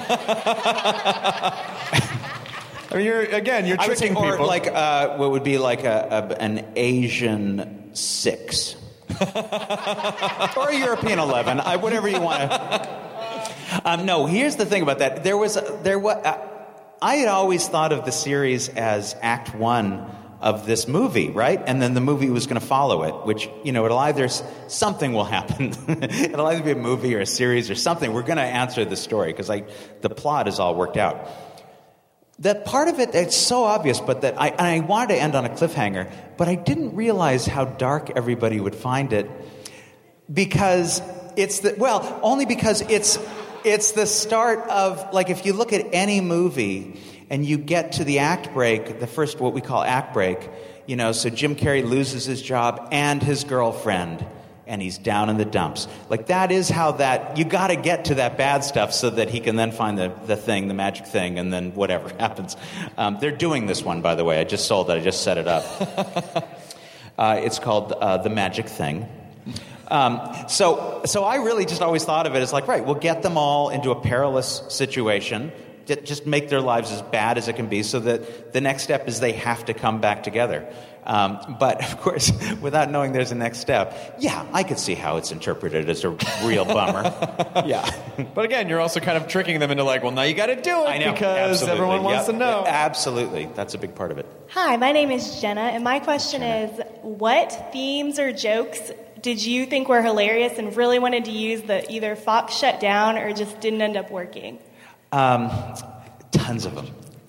I mean, you're again, you're tricking or people. Like uh, what would be like a, a an Asian six, or a European eleven, I, whatever you want to. Um, no, here's the thing about that. There was there was. Uh, I had always thought of the series as act one of this movie, right? And then the movie was going to follow it, which, you know, it'll either, something will happen. It'll either be a movie or a series or something. We're going to answer the story, because I, the plot is all worked out. That part of it, it's so obvious, but that I, and I wanted to end on a cliffhanger, but I didn't realize how dark everybody would find it, because it's the, well, only because it's, It's the start of, like, if you look at any movie and you get to the act break, the first, what we call act break, you know, so Jim Carrey loses his job and his girlfriend, and he's down in the dumps. Like, that is how that, you got to get to that bad stuff so that he can then find the, the thing, the magic thing, and then whatever happens. Um, they're doing this one, by the way. I just sold it. I just set it up. uh, it's called uh, The Magic Thing. Um, so, so I really just always thought of it as like, right, we'll get them all into a perilous situation, just make their lives as bad as it can be, so that the next step is they have to come back together. Um, but, of course, without knowing there's a next step, yeah, I could see how it's interpreted as a real bummer. Yeah. But again, you're also kind of tricking them into like, well, now you got to do it I know, because absolutely. everyone wants Yep. to know. Absolutely. That's a big part of it. Hi, my name is Jenna, and my question is, what themes or jokes did you think were hilarious and really wanted to use that either Fox shut down or just didn't end up working? Um, tons of them.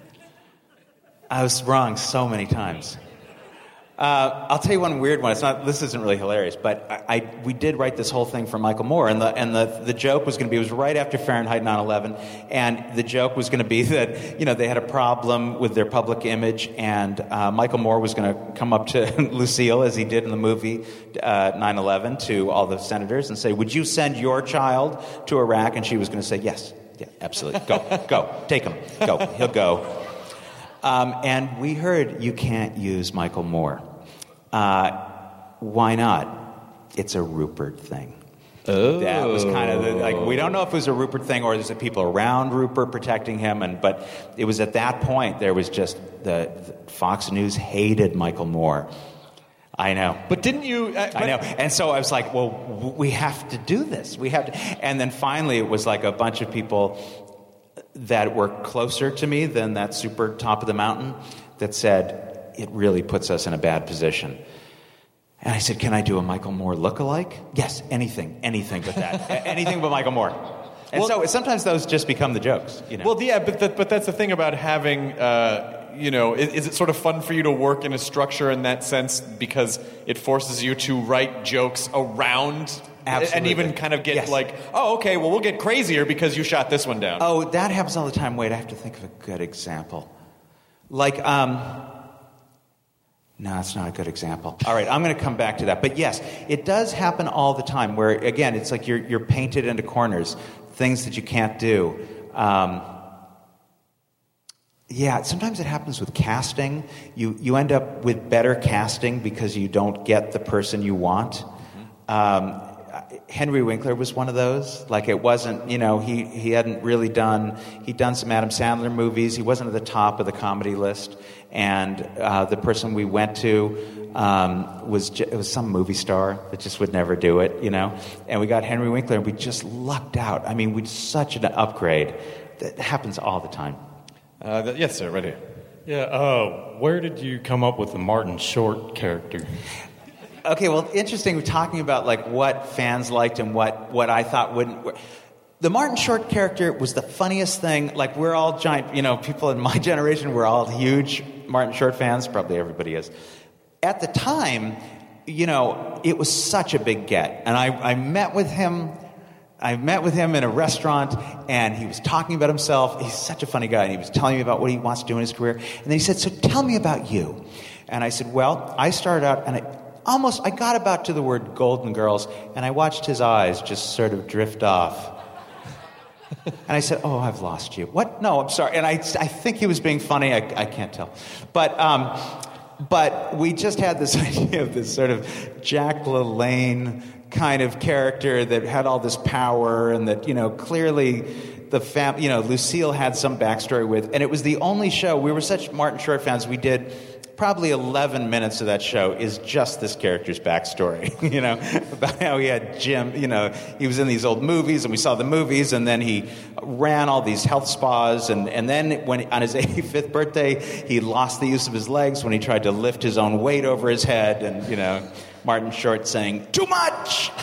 I was wrong so many times. Uh, I'll tell you one weird one. It's not. This isn't really hilarious, but I, I we did write this whole thing for Michael Moore, and the and the the joke was going to be, it was right after Fahrenheit nine eleven, and the joke was going to be that, you know, they had a problem with their public image, and uh, Michael Moore was going to come up to Lucille, as he did in the movie uh, nine eleven, to all the senators and say, "Would you send your child to Iraq?" And she was going to say, "Yes, yeah, absolutely. Go, go, take him, go. He'll go." Um, and we heard, you can't use Michael Moore. Uh, why not? It's a Rupert thing. Oh. That was kind of the, like, we don't know if it was a Rupert thing or there's the people around Rupert protecting him, and but it was at that point there was just the, the Fox News hated Michael Moore. I know, but didn't you? Uh, I know, and so I was like, well, w- we have to do this. We have to, and then finally it was like a bunch of people that were closer to me than that super top of the mountain that said, it really puts us in a bad position. And I said, can I do a Michael Moore lookalike? Yes, anything, anything but that. anything but Michael Moore. And well, so sometimes those just become the jokes. You know? Well, yeah, but, the, but that's the thing about having, uh, you know, is, is it sort of fun for you to work in a structure in that sense because it forces you to write jokes around Absolutely. And even kind of get yes. like, oh, okay, well, we'll get crazier because you shot this one down. Oh, that happens all the time. Wait, I have to think of a good example. Like, um... no, it's not a good example. All right, I'm going to come back to that. But yes, it does happen all the time where, again, it's like you're you're painted into corners, things that you can't do. Um, yeah, sometimes it happens with casting. You you end up with better casting because you don't get the person you want. Um, Henry Winkler was one of those. Like, it wasn't, you know, he, he hadn't really done, he'd done some Adam Sandler movies. He wasn't at the top of the comedy list. And uh, the person we went to um, was ju- it was some movie star that just would never do it, you know. And we got Henry Winkler, and we just lucked out. I mean, we such an upgrade. That happens all the time. Uh, th- yes, sir, right here. Yeah, uh, where did you come up with the Martin Short character? Okay, well, interesting. We're talking about like what fans liked and what, what I thought wouldn't. The Martin Short character was the funniest thing. Like, we're all giant, you know, people in my generation, we're all huge Martin Short fans. Probably everybody is. At the time, you know, it was such a big get. And I, I met with him. I met with him in a restaurant, and he was talking about himself. He's such a funny guy, and he was telling me about what he wants to do in his career. And then he said, so tell me about you. And I said, well, I started out, and I almost, I got about to the word Golden Girls, and I watched his eyes just sort of drift off. And I said, oh, I've lost you. What? No, I'm sorry. And I, I think he was being funny. I, I can't tell. But, um, but we just had this idea of this sort of Jack LaLanne kind of character that had all this power, and that, you know, clearly the fam, you know, Lucille had some backstory with. And it was the only show. We were such Martin Short fans. We did probably eleven minutes of that show is just this character's backstory, you know, about how he had Jim, you know, he was in these old movies, and we saw the movies, and then he ran all these health spas, and, and then when on his eighty-fifth birthday, he lost the use of his legs when he tried to lift his own weight over his head, and, you know, Martin Short saying, too much!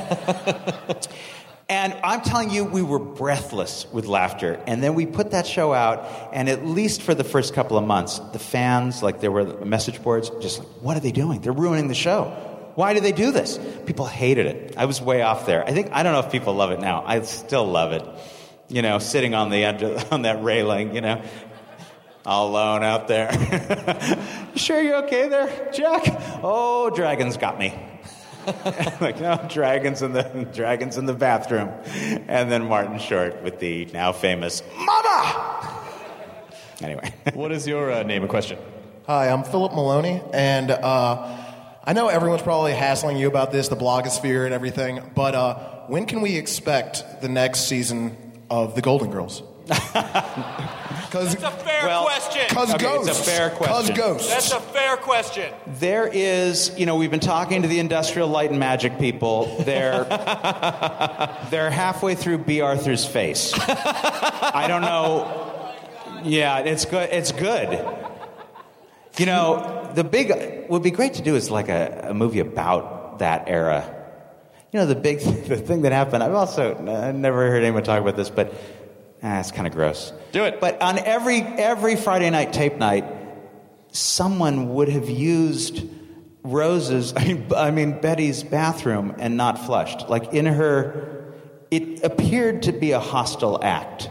And I'm telling you, we were breathless with laughter. And then we put that show out, and at least for the first couple of months, the fans, like, there were message boards, just like, what are they doing? They're ruining the show. Why do they do this? People hated it. I was way off there. I think, I don't know if people love it now. I still love it. you know, sitting on the end of, on that railing, you know, all alone out there. You sure you're okay there, Jack? Oh, dragons got me. Like, no, dragons in the dragons in the bathroom. And then Martin Short with the now famous "Mama." Anyway, what is your uh, name and question? Hi, I'm Philip Maloney, and uh, I know everyone's probably hassling you about this, the blogosphere and everything, but uh, when can we expect the next season of The Golden Girls? That's a fair well, question. Because okay, ghosts. It's a fair question. Ghosts. That's a fair question. There is, you know, we've been talking to the Industrial Light and Magic people. They're they're halfway through B. Arthur's face. I don't know. Yeah, it's good. It's good. You know, the big what would be great to do is like a, a movie about that era. You know, the big the thing that happened. I've also I've never heard anyone talk about this, but ah, it's kind of gross. Do it. But on every every Friday night tape night, someone would have used Rose's, I mean, I mean Betty's bathroom and not flushed. Like in her, it appeared to be a hostile act.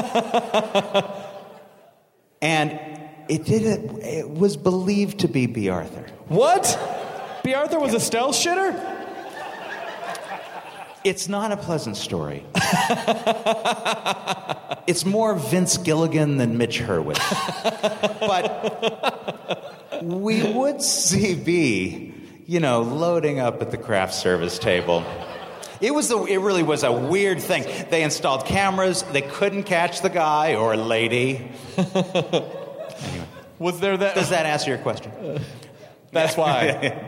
And it did it, it was believed to be B. Arthur. What? B. Arthur was a stealth shitter? It's not a pleasant story. It's more Vince Gilligan than Mitch Hurwitz. But we would see B, you know, loading up at the craft service table. It was the, it really was a weird thing. They installed cameras. They couldn't catch the guy or lady. Anyway. Was there that? Does that answer your question? That's why.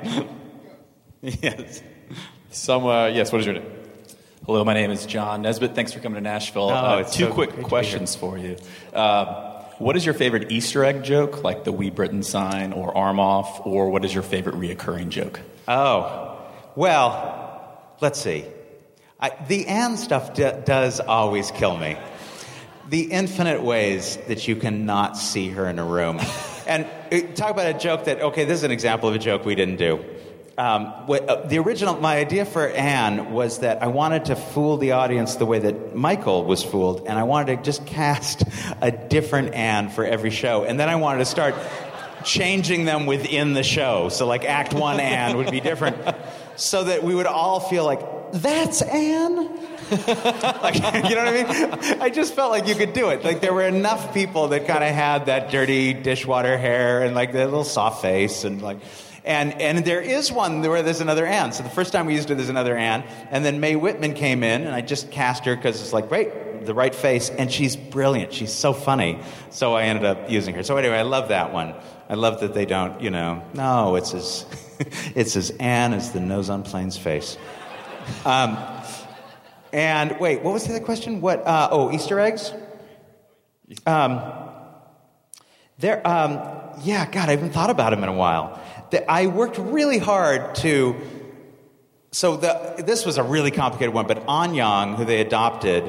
Yes. Some, uh, yes, what is your name? Hello, my name is John Nesbitt. Thanks for coming to Nashville. Oh, uh, it's two so quick questions for you. Uh, what is your favorite Easter egg joke, like the Wee Britain sign or arm off, or what is your favorite reoccurring joke? Oh, well, let's see. I, the and stuff d- does always kill me. The infinite ways that you cannot see her in a room. And uh, talk about a joke that, okay, this is an example of a joke we didn't do. Um, what, uh, the original, my idea for Anne was that I wanted to fool the audience the way that Michael was fooled, and I wanted to just cast a different Anne for every show. And then I wanted to start changing them within the show. So like Act One Anne would be different, so that we would all feel like, that's Anne? Like, you know what I mean? I just felt like you could do it. Like there were enough people that kind of had that dirty dishwater hair and like that little soft face and like... And and there is one where there's another Anne. So the first time we used it, there's another Anne. And then Mae Whitman came in, and I just cast her because it's like, great, the right face. And she's brilliant. She's so funny. So I ended up using her. So anyway, I love that one. I love that they don't, you know, no, it's as, it's as Anne as the nose on Plain's face. Um, and wait, what was the other question? What? Uh, oh, Easter eggs? Um, there, um, yeah, God, I haven't thought about them in a while. I worked really hard to, so the, this was a really complicated one, but Anyang, who they adopted,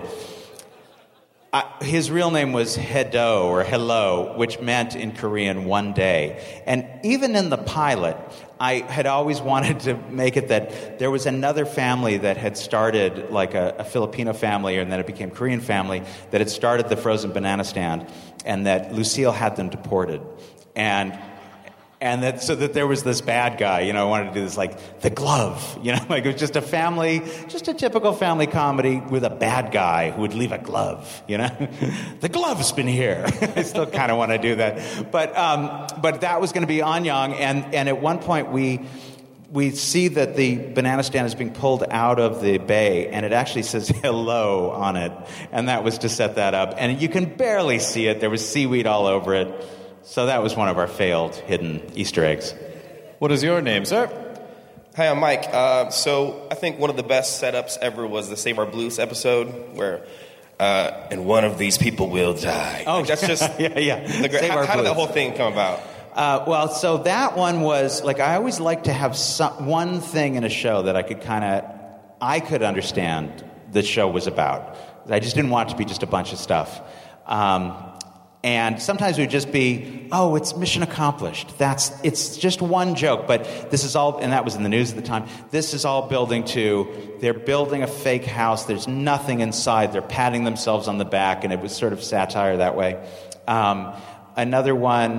uh, his real name was Hedo, or Hello, which meant in Korean one day. And even in the pilot, I had always wanted to make it that there was another family that had started, like a, a Filipino family, and then it became Korean family, that had started the frozen banana stand, and that Lucille had them deported. And And that, so that there was this bad guy, you know, I wanted to do this, like, The Glove, you know, like it was just a family, just a typical family comedy with a bad guy who would leave a glove, you know. The glove's been here. I still kind of want to do that. But um, but that was going to be Anyang, and, and at one point we we see that the banana stand is being pulled out of the bay, and it actually says hello on it, and that was to set that up. And you can barely see it. There was seaweed all over it. So that was one of our failed hidden Easter eggs. What is your name, sir? Hi, I'm Mike. Uh, so I think one of the best setups ever was the Save Our Blues episode where, uh, and one of these people will die. Oh, like, that's just yeah, yeah. The great, how, how did that whole thing come about? Uh, well, so that one was like I always like to have some, one thing in a show that I could kind of I could understand the show was about. I just didn't want it to be just a bunch of stuff. Um, And sometimes it would just be, oh, it's mission accomplished. That's it's just one joke, but this is all, and that was in the news at the time. This is all building to, they're building a fake house. There's nothing inside. They're patting themselves on the back, and it was sort of satire that way. Um, another one,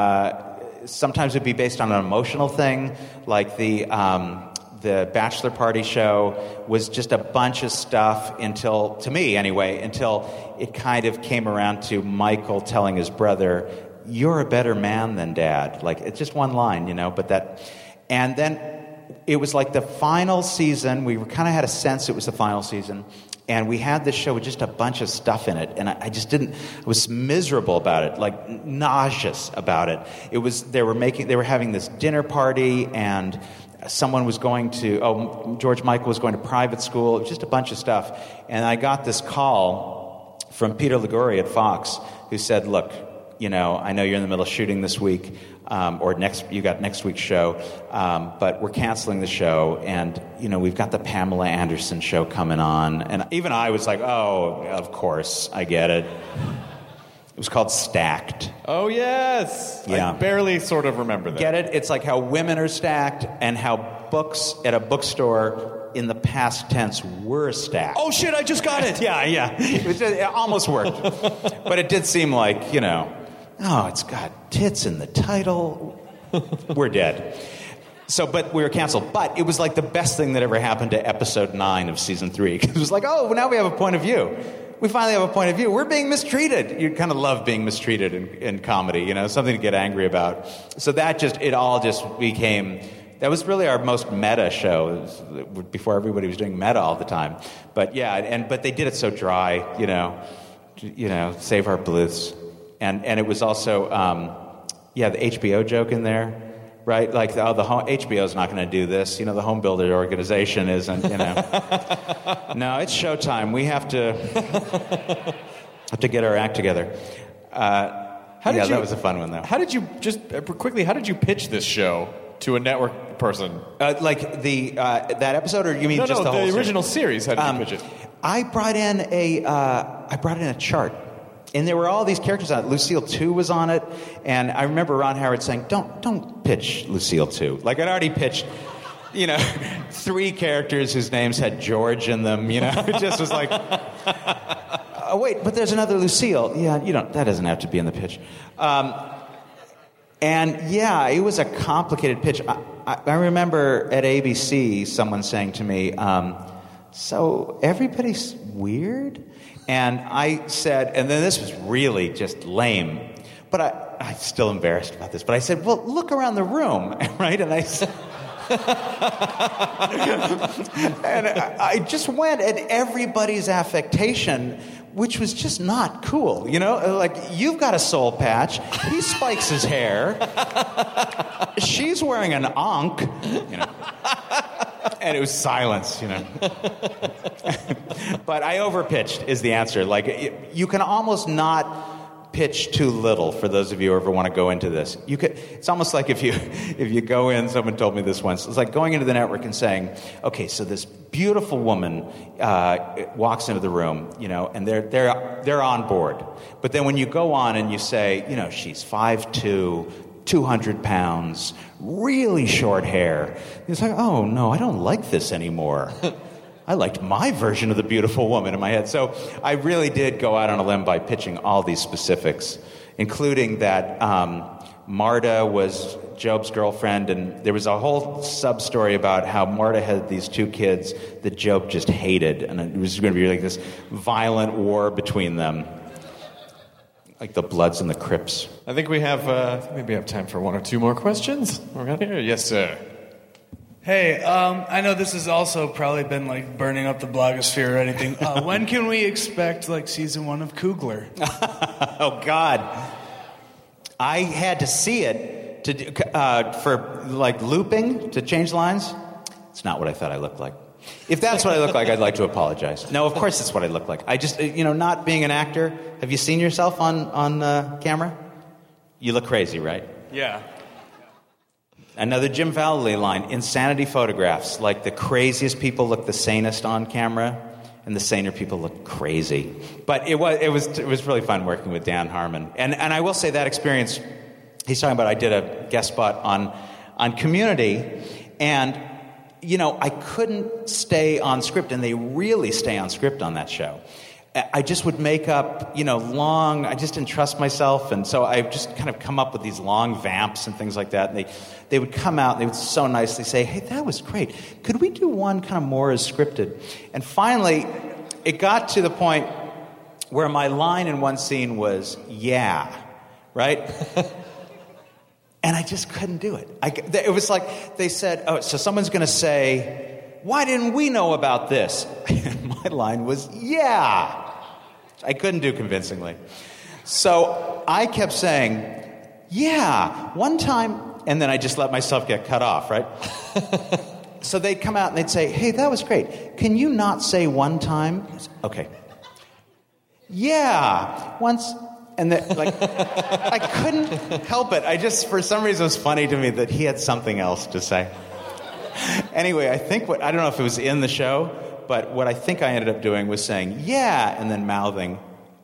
uh, sometimes it would be based on an emotional thing, like the um, the bachelor party show was just a bunch of stuff until, to me anyway, until it kind of came around to Michael telling his brother, "You're a better man than Dad." Like, it's just one line, you know, but that, and then it was like the final season. We kind of had a sense it was the final season, and we had this show with just a bunch of stuff in it, and I, I just didn't, I was miserable about it, like nauseous about it. It was, they were making, they were having this dinner party, and someone was going to, oh, George Michael was going to private school. It was just a bunch of stuff. And I got this call from Peter Liguori at Fox, who said, look, you know, I know you're in the middle of shooting this week, um, or next, you got next week's show, um, but we're canceling the show, and, you know, we've got the Pamela Anderson show coming on. And even I was like, oh, of course, I get it. It was called Stacked. Oh, yes. Yeah. I barely sort of remember that. Get it? It's like how women are stacked and how books at a bookstore in the past tense were stacked. Oh, shit, I just got it. yeah, yeah. It, was, it almost worked. But it did seem like, you know, oh, it's got tits in the title. We're dead. So, but we were canceled. But it was like the best thing that ever happened to episode nine of season three. It was like, oh, now we have a point of view. We finally have a point of view. We're being mistreated. You kind of love being mistreated in, in comedy, you know, something to get angry about. So that just, it all just became, that was really our most meta show. It was before everybody was doing meta all the time. But yeah, and but they did it so dry, you know, you know, save our bliss. And and it was also, um, yeah, the H B O joke in there. Right, like oh, the home, H B O's not going to do this. You know, the home builder organization isn't. You know, no, it's showtime. We have to have to get our act together. Uh, how did yeah, you, that was a fun one, though. How did you just uh, quickly? How did you pitch this show to a network person? Uh, like the uh, that episode, or you mean no, just no, the whole the original series? How did um, you pitch it? I brought in a uh, I brought in a chart. And there were all these characters on it. Lucille two was on it. And I remember Ron Howard saying, don't don't pitch Lucille two. Like, I'd already pitched, you know, three characters whose names had George in them. You know, it just was like, oh, wait, but there's another Lucille. Yeah, you don't, that doesn't have to be in the pitch. Um, and, yeah, it was a complicated pitch. I, I, I remember at A B C someone saying to me, um, so everybody's weird? And I said, and then this was really just lame, but I, I'm still embarrassed about this, but I said, well, look around the room, right? And I said, and I, I just went at everybody's affectation, which was just not cool, you know? Like, you've got a soul patch, he spikes his hair, she's wearing an ankh, you know? And it was silence, you know. But I overpitched is the answer. Like, you can almost not pitch too little for those of you who ever want to go into this. You could, it's almost like if you if you go in, someone told me this once, it's like going into the network and saying, okay, so this beautiful woman uh, walks into the room, you know, and they're they're they're on board. But then when you go on and you say, you know, she's five two, two hundred pounds, really short hair. It's like, oh, no, I don't like this anymore. I liked my version of the beautiful woman in my head. So I really did go out on a limb by pitching all these specifics, including that um, Marta was Job's girlfriend, and there was a whole sub-story about how Marta had these two kids that Job just hated, and it was going to be like this violent war between them. Like the Bloods and the Crips. I think we have uh, maybe we have time for one or two more questions. We're here. Yes, sir. Hey, um, I know this has also probably been like burning up the blogosphere or anything. Uh, when can we expect like season one of Coogler? Oh God, I had to see it to do, uh, for like looping to change lines. It's not what I thought I looked like. If that's what I look like, I'd like to apologize. No, of course that's what I look like. I just, you know, not being an actor. Have you seen yourself on, on uh, camera? You look crazy, right? Yeah. Another Jim Vallely line, insanity photographs. Like the craziest people look the sanest on camera. and the saner people looked crazy. But it was it was it was really fun working with Dan Harmon. And and I will say that experience he's talking about, I did a guest spot on on Community, and you know, I couldn't stay on script, and they really stay on script on that show. I just would make up, you know, long, I just didn't trust myself, and so I just kind of come up with these long vamps and things like that, and they, they would come out, and they would so nicely say, hey, that was great. Could we do one kind of more as scripted? And finally, it got to the point where my line in one scene was, yeah, right? And I just couldn't do it. I, it was like they said, oh, so someone's going to say, why didn't we know about this? And my line was, yeah. I couldn't do convincingly. So I kept saying, yeah, one time, and then I just let myself get cut off, right? So they'd come out and they'd say, hey, that was great. Can you not say one time? Okay. Yeah, once... And that, like, I couldn't help it. I just, for some reason, it was funny to me that he had something else to say. Anyway, I think what, I don't know if it was in the show, but what I think I ended up doing was saying, yeah, and then mouthing.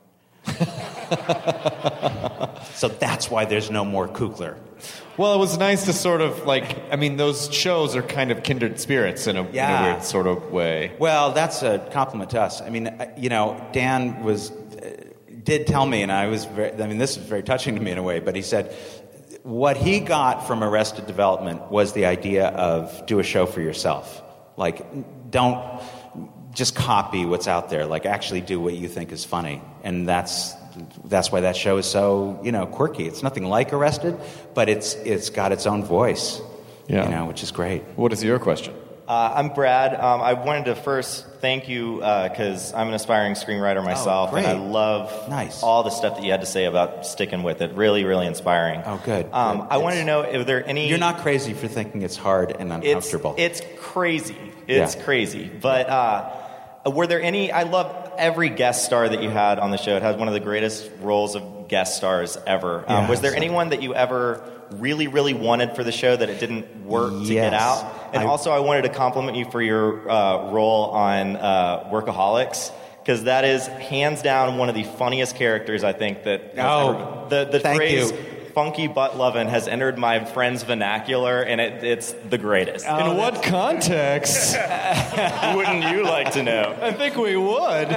So that's why there's no more Kugler. Well, it was nice to sort of, like, I mean, those shows are kind of kindred spirits in a, yeah. in a weird sort of way. Well, that's a compliment to us. I mean, you know, Dan was... did tell me, and I was very, I mean, this is very touching to me in a way, but he said what he got from Arrested Development was the idea of do a show for yourself. Like, don't just copy what's out there. Like, actually do what you think is funny. And that's that's why that show is so, you know, quirky. It's nothing like Arrested, but it's it's got its own voice, yeah. you know, which is great. What is your question? Uh, I'm Brad. Um, I wanted to first thank you because uh, I'm an aspiring screenwriter myself, oh, and I love nice. all the stuff that you had to say about sticking with it. Really, really inspiring. Oh, good. Um, good. I wanted to know if there any. You're not crazy for thinking it's hard and uncomfortable. It's, it's crazy. It's yeah. crazy. But uh, were there any? I love every guest star that you had on the show. It has one of the greatest roles of guest stars ever. Um, yeah, was there so. anyone that you ever really, really wanted for the show that it didn't work to yes. get out? And I, also, I wanted to compliment you for your uh, role on uh, Workaholics, because that is hands down one of the funniest characters I think that. Oh, ever, the the thank phrase you. "funky butt lovin'" has entered my friend's vernacular, and it, it's the greatest. Oh, in what context? Wouldn't you like to know? I think we would.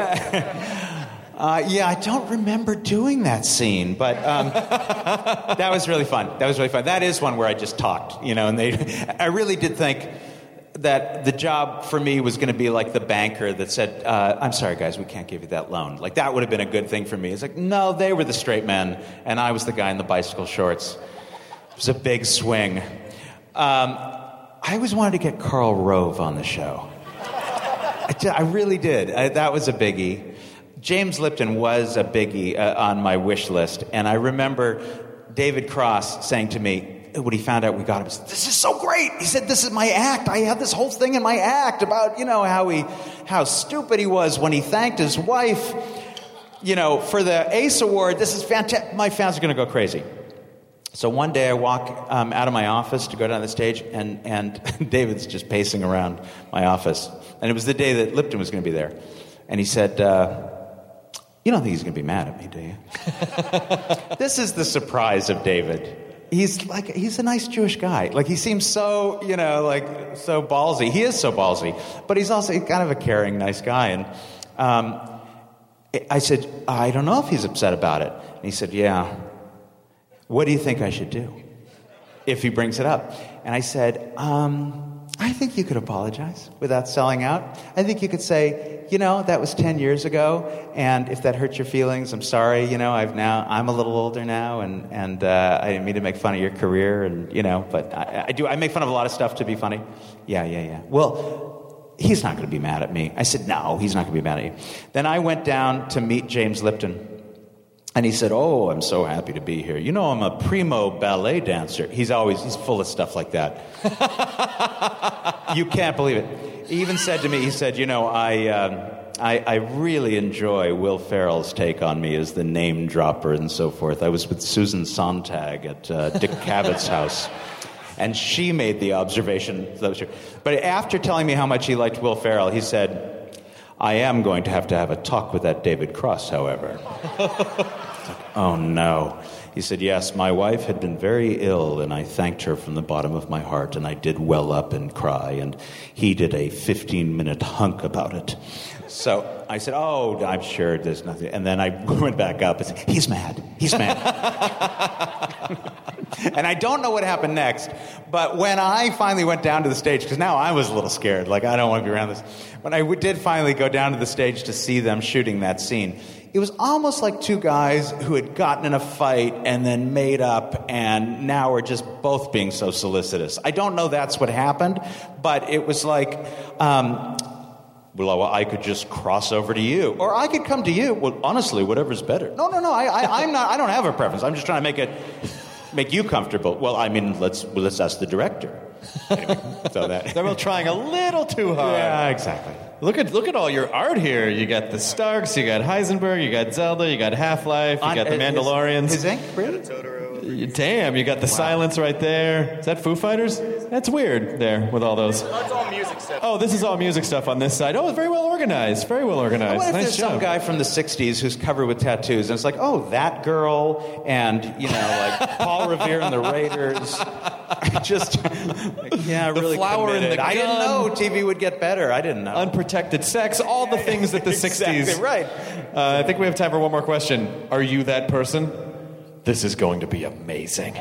Uh, yeah, I don't remember doing that scene, but um, that was really fun. That was really fun. That is one where I just talked, you know, and they. I really did think that the job for me was going to be like the banker that said, uh, I'm sorry, guys, we can't give you that loan. Like, that would have been a good thing for me. It's like, no, they were the straight men, and I was the guy in the bicycle shorts. It was a big swing. Um, I always wanted to get Karl Rove on the show. I, did, I really did. I, that was a biggie. James Lipton was a biggie uh, on my wish list, and I remember David Cross saying to me, when he found out we got him, he said, this is so great. He said, this is my act. I have this whole thing in my act about, you know, how he, how stupid he was when he thanked his wife, you know, for the Ace Award. This is fantastic. My fans are going to go crazy. So one day I walk um, out of my office to go down the stage, and, and David's just pacing around my office. And it was the day that Lipton was going to be there. And he said, uh, you don't think he's going to be mad at me, do you? This is the surprise of David. He's like, he's a nice Jewish guy. Like, he seems so, you know, like, so ballsy. He is so ballsy. But he's also kind of a caring, nice guy. And um, I said, I don't know if he's upset about it. And he said, yeah. What do you think I should do if he brings it up? And I said, um... I think you could apologize without selling out. I think you could say, you know, that was ten years ago, and if that hurt your feelings, I'm sorry. You know, I've now I'm a little older now, and and uh, I didn't mean to make fun of your career, and you know, but I, I do. I make fun of a lot of stuff to be funny. Yeah, yeah, yeah. Well, he's not going to be mad at me. I said, no, he's not going to be mad at you. Then I went down to meet James Lipton. And he said, oh, I'm so happy to be here. You know, I'm a primo ballet dancer. He's always, he's full of stuff like that. You can't believe it. He even said to me, he said, you know, I, um, I, I really enjoy Will Ferrell's take on me as the name dropper and so forth. I was with Susan Sontag at uh, Dick Cavett house. And she made the observation. That was true. But after telling me how much he liked Will Ferrell, he said, I am going to have to have a talk with that David Cross, however. Oh, no. He said, yes, my wife had been very ill, and I thanked her from the bottom of my heart, and I did well up and cry, and he did a fifteen-minute hunk about it. So I said, oh, I'm sure there's nothing. And then I went back up and said, he's mad. He's mad. And I don't know what happened next, but when I finally went down to the stage, because now I was a little scared, like, I don't want to be around this. When I did finally go down to the stage to see them shooting that scene, it was almost like two guys who had gotten in a fight and then made up and now are just both being so solicitous. I don't know that's what happened, but it was like, um, well, I could just cross over to you, or I could come to you. Well, honestly, whatever's better. No, no, no, I, I, I'm not, I don't have a preference. I'm just trying to make it, make you comfortable. Well, I mean, let's, well, let's ask the director. Anyway, so that. They're both trying a little too hard. Yeah, exactly. Look at look at all your art here. You got the Starks, you got Heisenberg, you got Zelda, you got Half-Life, you On, got the uh, Mandalorians. His, his ink, really? Damn, you got the Silence right there. Is that Foo Fighters? That's weird there with all those. That's all music stuff. Oh, this is all music stuff on this side. Oh, it's very well organized. Very well organized. I wonder if nice there's job. some guy from the sixties who's covered with tattoos, and it's like, oh, that girl, and, you know, like Paul Revere and the Raiders. Just, yeah, The really flower and committed. the I didn't gun. know T V would get better. I didn't know. Unprotected sex, all the things that the Exactly sixties. right. Uh, I think we have time for one more question. Are you that person? This is going to be amazing.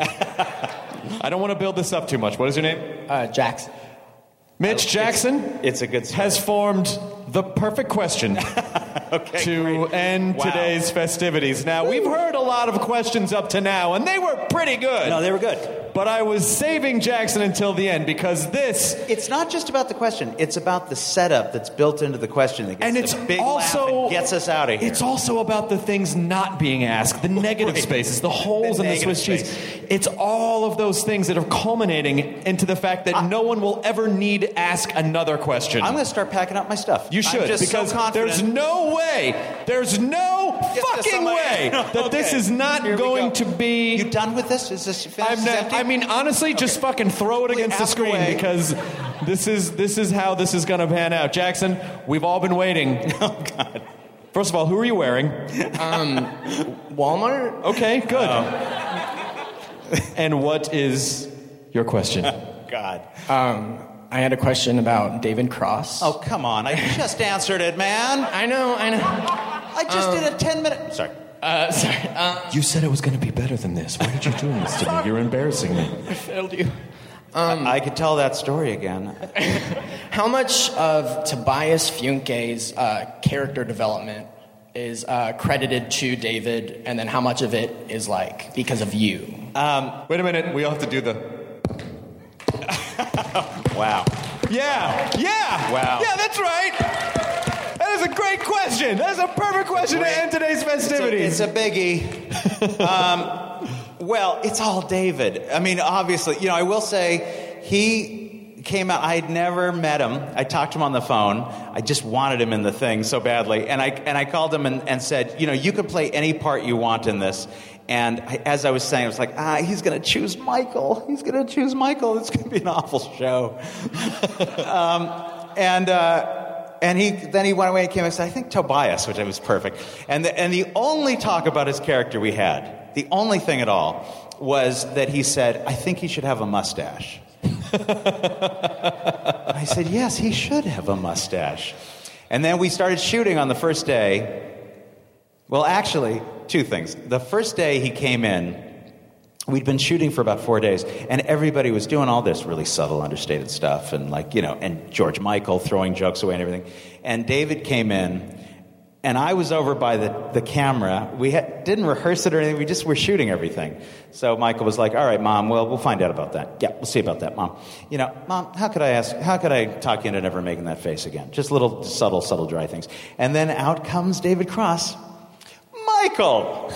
I don't want to build this up too much. What is your name? Uh, Jackson. Mitch Jackson It's, it's a good story. has formed the perfect question Okay, to great. end Wow. today's festivities. Now, we've heard a lot of questions up to now, and they were pretty good. No, they were good. But I was saving Jackson until the end because this... It's not just about the question. It's about the setup that's built into the question that gets And the it's big laugh also and gets us out of here. It's also about the things not being asked, the negative Right. spaces, the holes The in the negative Swiss cheese. space. It's all of those things that are culminating into the fact that no one will ever need to ask another question. I'm going to start packing up my stuff. You should, I'm just because so confident. there's no way, there's no Get this fucking on my- way that Okay. this is not Here we going go. to be. You done with this? Is this finished? I'm Is not, empty? I mean, honestly, just fucking throw it against the ask screen away. because this is this is how this is going to pan out. Jackson, we've all been waiting. Oh, God. First of all, who are you wearing? Um, Walmart? Okay, good. And what is your question? God. Um, I had a question about David Cross. Oh, come on. I just answered it, man. I know, I know. I just Um, did a ten minute... Sorry. Uh, sorry. Uh, You said it was going to be better than this. Why did you do this to me? You're embarrassing me. I failed you. I, I could tell that story again. How much of Tobias Funke's uh, character development is uh, credited to David, and then how much of it is like because of you? Um, Wait a minute. We all have to do the. Wow. Yeah. Yeah. Wow. Yeah, that's right. That is a great question. That is a perfect question to end today's festivities. It's a, it's a biggie. um, well, it's all David. I mean, obviously, you know, I will say he came out. I had never met him. I talked to him on the phone. I just wanted him in the thing so badly. And I and I called him and, and said, you know, you can play any part you want in this. And I, as I was saying, I was like, ah, he's going to choose Michael. He's going to choose Michael. It's going to be an awful show. um, and... Uh, And he then he went away and came and said, I think Tobias, which was perfect. And the, and the only talk about his character we had, the only thing at all, was that he said, I think he should have a mustache. I said, yes, he should have a mustache. And then we started shooting on the first day. Well, actually, two things. The first day he came in, we'd been shooting for about four days, and everybody was doing all this really subtle, understated stuff, and like, you know, and George Michael throwing jokes away and everything. And David came in, and I was over by the, the camera. We had, didn't rehearse it or anything. We just were shooting everything. So Michael was like, all right, Mom, well, we'll find out about that. Yeah, we'll see about that, Mom. You know, Mom, how could I ask, how could I talk you into never making that face again? Just little subtle, subtle, dry things. And then out comes David Cross. Michael!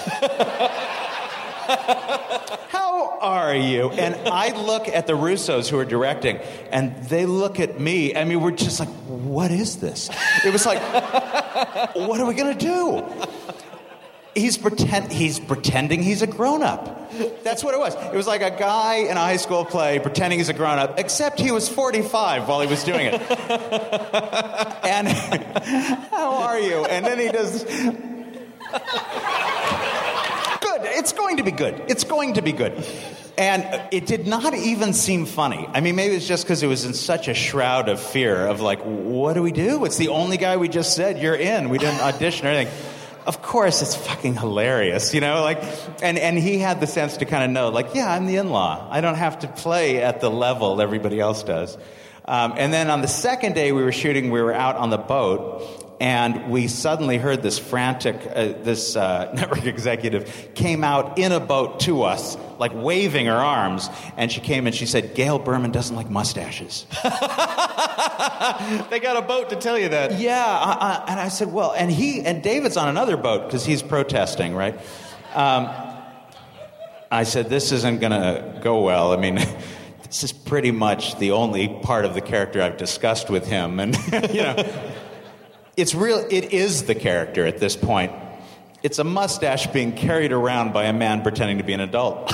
How are you? And I look at the Russos who are directing, and they look at me. I mean, we're just like, what is this? It was like, what are we going to do? He's pretend he's pretending he's a grown-up. That's what it was. It was like a guy in a high school play pretending he's a grown-up, except he was forty-five while he was doing it. And how are you? And then he does. Good. It's going to be good. It's going to be good. And it did not even seem funny. I mean, maybe it's just because it was in such a shroud of fear of like, what do we do? It's the only guy we just said, you're in. We didn't audition or anything. Of course, it's fucking hilarious, you know, like, and, and he had the sense to kind of know, like, yeah, I'm the in-law. I don't have to play at the level everybody else does. Um, and then on the second day we were shooting, we were out on the boat, and we suddenly heard this frantic, uh, this uh, network executive came out in a boat to us, like waving her arms, and she came and she said, Gail Berman doesn't like mustaches. They got a boat to tell you that. Yeah, I, I, and I said, well, and he and David's on another boat because he's protesting, right? Um, I said, this isn't going to go well. I mean, this is pretty much the only part of the character I've discussed with him, and you know, it's real. It is the character at this point. It's a mustache being carried around by a man pretending to be an adult.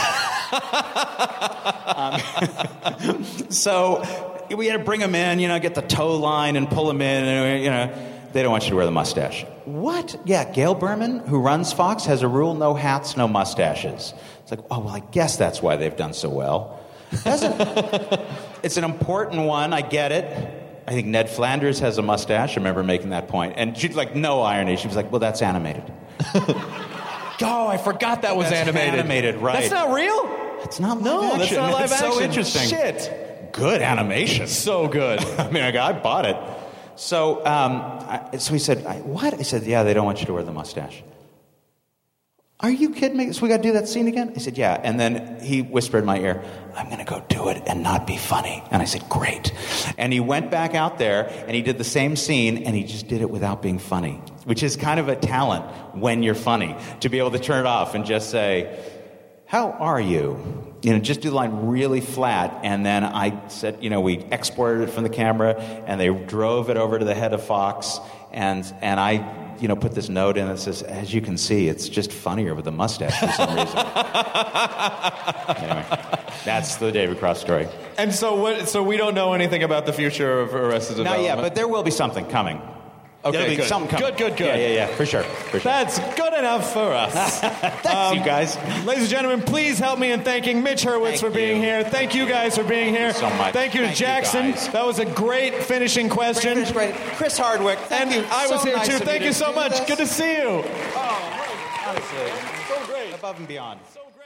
um, so we had to bring him in, you know, get the tow line and pull him in, and, you know, they don't want you to wear the mustache. What? Yeah, Gail Berman, who runs Fox, has a rule: no hats, no mustaches. It's like, oh, well, I guess that's why they've done so well. It's an important one, I get it. I think Ned Flanders has a mustache. I remember making that point. And she's like, no irony. She was like, well, that's animated. Oh, I forgot that was that's animated. animated, right. That's not real? It's not live no, action. that's not live it's action. so interesting. Shit. Good animation. So good. I mean, I, I bought it. So, um, I, so he said, I, what? I said, yeah, they don't want you to wear the mustache. Are you kidding me? So we got to do that scene again? I said, yeah. And then he whispered in my ear, I'm going to go do it and not be funny. And I said, great. And he went back out there and he did the same scene, and he just did it without being funny, which is kind of a talent when you're funny, to be able to turn it off and just say, how are you? You know, just do the line really flat. And then I said, you know, we exported it from the camera, and they drove it over to the head of Fox, and and I... you know, put this note in that says, as you can see, it's just funnier with a mustache for some reason. Anyway, that's the David Cross story. And so what? So we don't know anything about the future of Arrested Development? Not yet, but there will be something coming. Okay, There'll be good. something coming. Good, good, good. Yeah, yeah, yeah, for sure. For sure. That's good enough for us. Thanks, um, you guys. Ladies and gentlemen, please help me in thanking Mitch Hurwitz Thank for being you. here. Thank you guys for being here. Thank you so much. Thank you to Thank you, Jackson. guys. That was a great finishing question. Great, great. Chris Hardwick, thank and you. I was So here nice too. of Thank you you to so do much. this. Good to see you. Oh, honestly, so great. Above and beyond.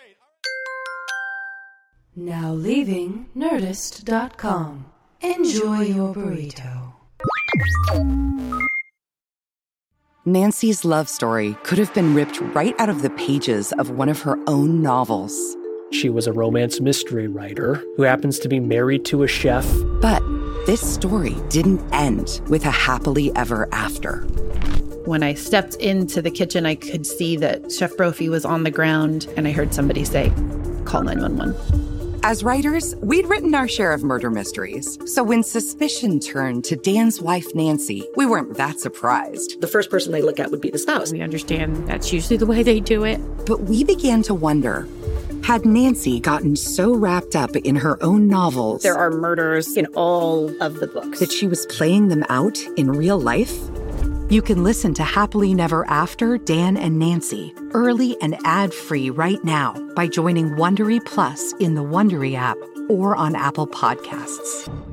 Now leaving Nerdist dot com. Enjoy your burrito. Nancy's love story could have been ripped right out of the pages of one of her own novels. She was a romance mystery writer who happens to be married to a chef. But this story didn't end with a happily ever after. When I stepped into the kitchen, I could see that Chef Brophy was on the ground, and I heard somebody say, call nine one one. As writers, we'd written our share of murder mysteries. So when suspicion turned to Dan's wife, Nancy, we weren't that surprised. The first person they look at would be the spouse. We understand that's usually the way they do it. But we began to wonder, had Nancy gotten so wrapped up in her own novels... There are murders in all of the books. ...that she was playing them out in real life? You can listen to Happily Never After, Dan and Nancy, early and ad-free right now by joining Wondery Plus in the Wondery app or on Apple Podcasts.